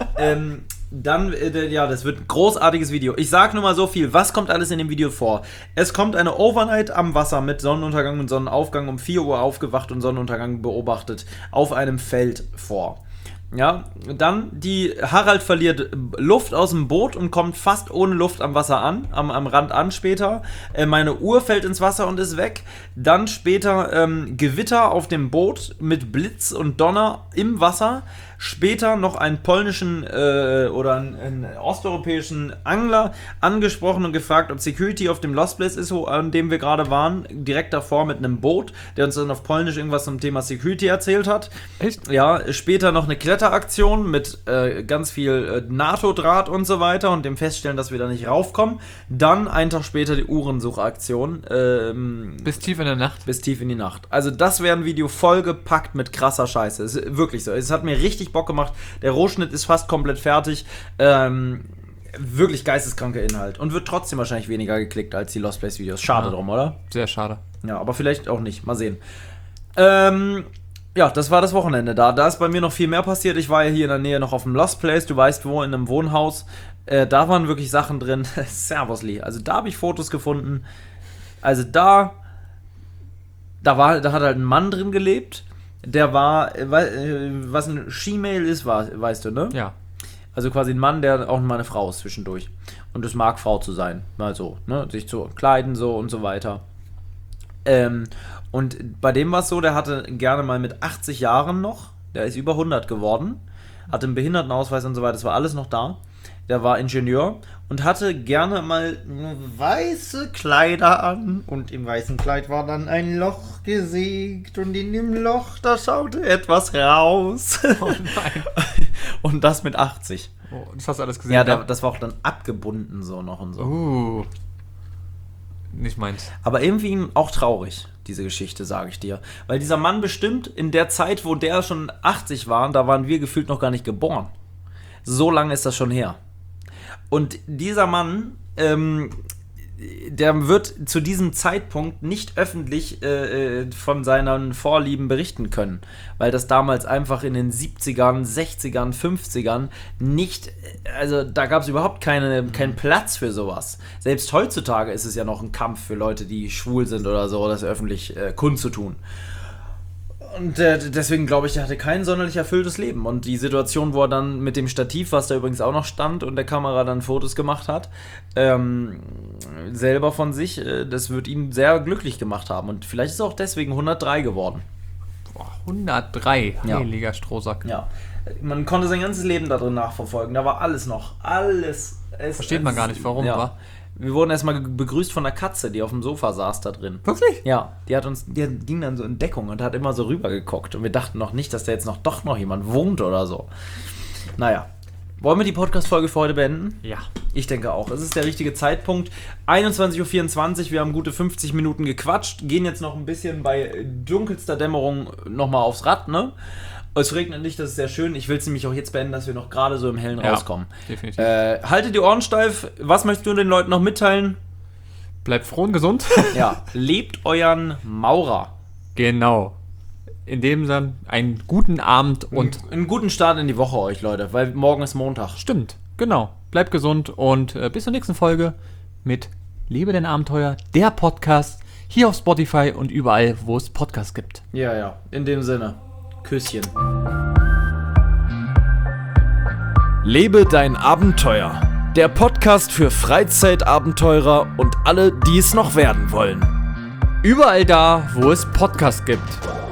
Das wird ein großartiges Video. Ich sag nur mal so viel, was kommt alles in dem Video vor? Es kommt eine Overnight am Wasser mit Sonnenuntergang und Sonnenaufgang, um 4 Uhr aufgewacht und Sonnenuntergang beobachtet, auf einem Feld vor. Ja, dann Harald verliert Luft aus dem Boot und kommt fast ohne Luft am Wasser an, am Rand an später. Meine Uhr fällt ins Wasser und ist weg. Dann später Gewitter auf dem Boot mit Blitz und Donner im Wasser. Später noch einen polnischen oder einen osteuropäischen Angler angesprochen und gefragt, ob Security auf dem Lost Place ist, an dem wir gerade waren. Direkt davor mit einem Boot, der uns dann auf Polnisch irgendwas zum Thema Security erzählt hat. Echt? Ja, später noch eine Kletterwand Retter-Aktion mit ganz viel NATO-Draht und so weiter und dem Feststellen, dass wir da nicht raufkommen. Dann einen Tag später die Uhrensuchaktion. Bis tief in der Nacht. Bis tief in die Nacht. Also das wäre ein Video vollgepackt mit krasser Scheiße. Es ist wirklich so. Es hat mir richtig Bock gemacht. Der Rohschnitt ist fast komplett fertig. Wirklich geisteskranker Inhalt. Und wird trotzdem wahrscheinlich weniger geklickt als die Lost Place Videos. Schade drum, oder? Sehr schade. Ja, aber vielleicht auch nicht. Mal sehen. Ja, das war das Wochenende da. Da ist bei mir noch viel mehr passiert. Ich war ja hier in der Nähe noch auf dem Lost Place. Du weißt wo, in einem Wohnhaus. Da waren wirklich Sachen drin. Servus, Lee. Also da habe ich Fotos gefunden. Also da hat halt ein Mann drin gelebt. Der war, was ein She-Mail ist, weißt du, ne? Ja. Also quasi ein Mann, der auch mal eine Frau ist zwischendurch. Und es mag Frau zu sein. Mal so, ne? Sich zu kleiden so und so weiter. Und bei dem war es so, der hatte gerne mal mit 80 Jahren noch, der ist über 100 geworden, hatte einen Behindertenausweis und so weiter, das war alles noch da. Der war Ingenieur und hatte gerne mal weiße Kleider an und im weißen Kleid war dann ein Loch gesägt und in dem Loch, da schaute etwas raus. Oh nein. Und das mit 80. Oh, das hast du alles gesehen? Ja, das war auch dann abgebunden so noch und so. Nicht meins. Aber irgendwie auch traurig, diese Geschichte, sage ich dir. Weil dieser Mann bestimmt in der Zeit, wo der schon 80 war, da waren wir gefühlt noch gar nicht geboren. So lange ist das schon her. Und dieser Mann, der wird zu diesem Zeitpunkt nicht öffentlich von seinen Vorlieben berichten können. Weil das damals einfach in den 70ern, 60ern, 50ern nicht, also da gab es überhaupt keinen Platz für sowas. Selbst heutzutage ist es ja noch ein Kampf für Leute, die schwul sind oder so, das öffentlich kundzutun. Und deswegen glaube ich, er hatte kein sonderlich erfülltes Leben. Und die Situation, wo er dann mit dem Stativ, was da übrigens auch noch stand und der Kamera dann Fotos gemacht hat, selber von sich, das wird ihn sehr glücklich gemacht haben. Und vielleicht ist er auch deswegen 103 geworden. Boah, 103, Ja. Heiliger Strohsack. Ja, man konnte sein ganzes Leben da drin nachverfolgen. Da war alles noch. Alles. Versteht man gar nicht, warum, ja. wa? Wir wurden erstmal begrüßt von einer Katze, die auf dem Sofa saß da drin. Wirklich? Ja, die ging dann so in Deckung und hat immer so rübergeguckt. Und wir dachten noch nicht, dass da jetzt doch noch jemand wohnt oder so. Naja. Wollen wir die Podcast-Folge für heute beenden? Ja. Ich denke auch. Es ist der richtige Zeitpunkt. 21.24 Uhr, wir haben gute 50 Minuten gequatscht. Gehen jetzt noch ein bisschen bei dunkelster Dämmerung nochmal aufs Rad, ne? Es regnet nicht, das ist sehr schön. Ich will es nämlich auch jetzt beenden, dass wir noch gerade so im Hellen rauskommen. Definitiv. Haltet die Ohren steif. Was möchtest du den Leuten noch mitteilen? Bleibt froh und gesund. Ja, lebt euren Maurer. Genau. In dem Sinne, einen guten Abend und... Einen guten Start in die Woche euch, Leute, weil morgen ist Montag. Stimmt, genau. Bleibt gesund und bis zur nächsten Folge mit Lebe dein Abenteuer, der Podcast, hier auf Spotify und überall, wo es Podcasts gibt. Ja, in dem Sinne. Küsschen. Lebe dein Abenteuer. Der Podcast für Freizeitabenteurer und alle, die es noch werden wollen. Überall da, wo es Podcasts gibt.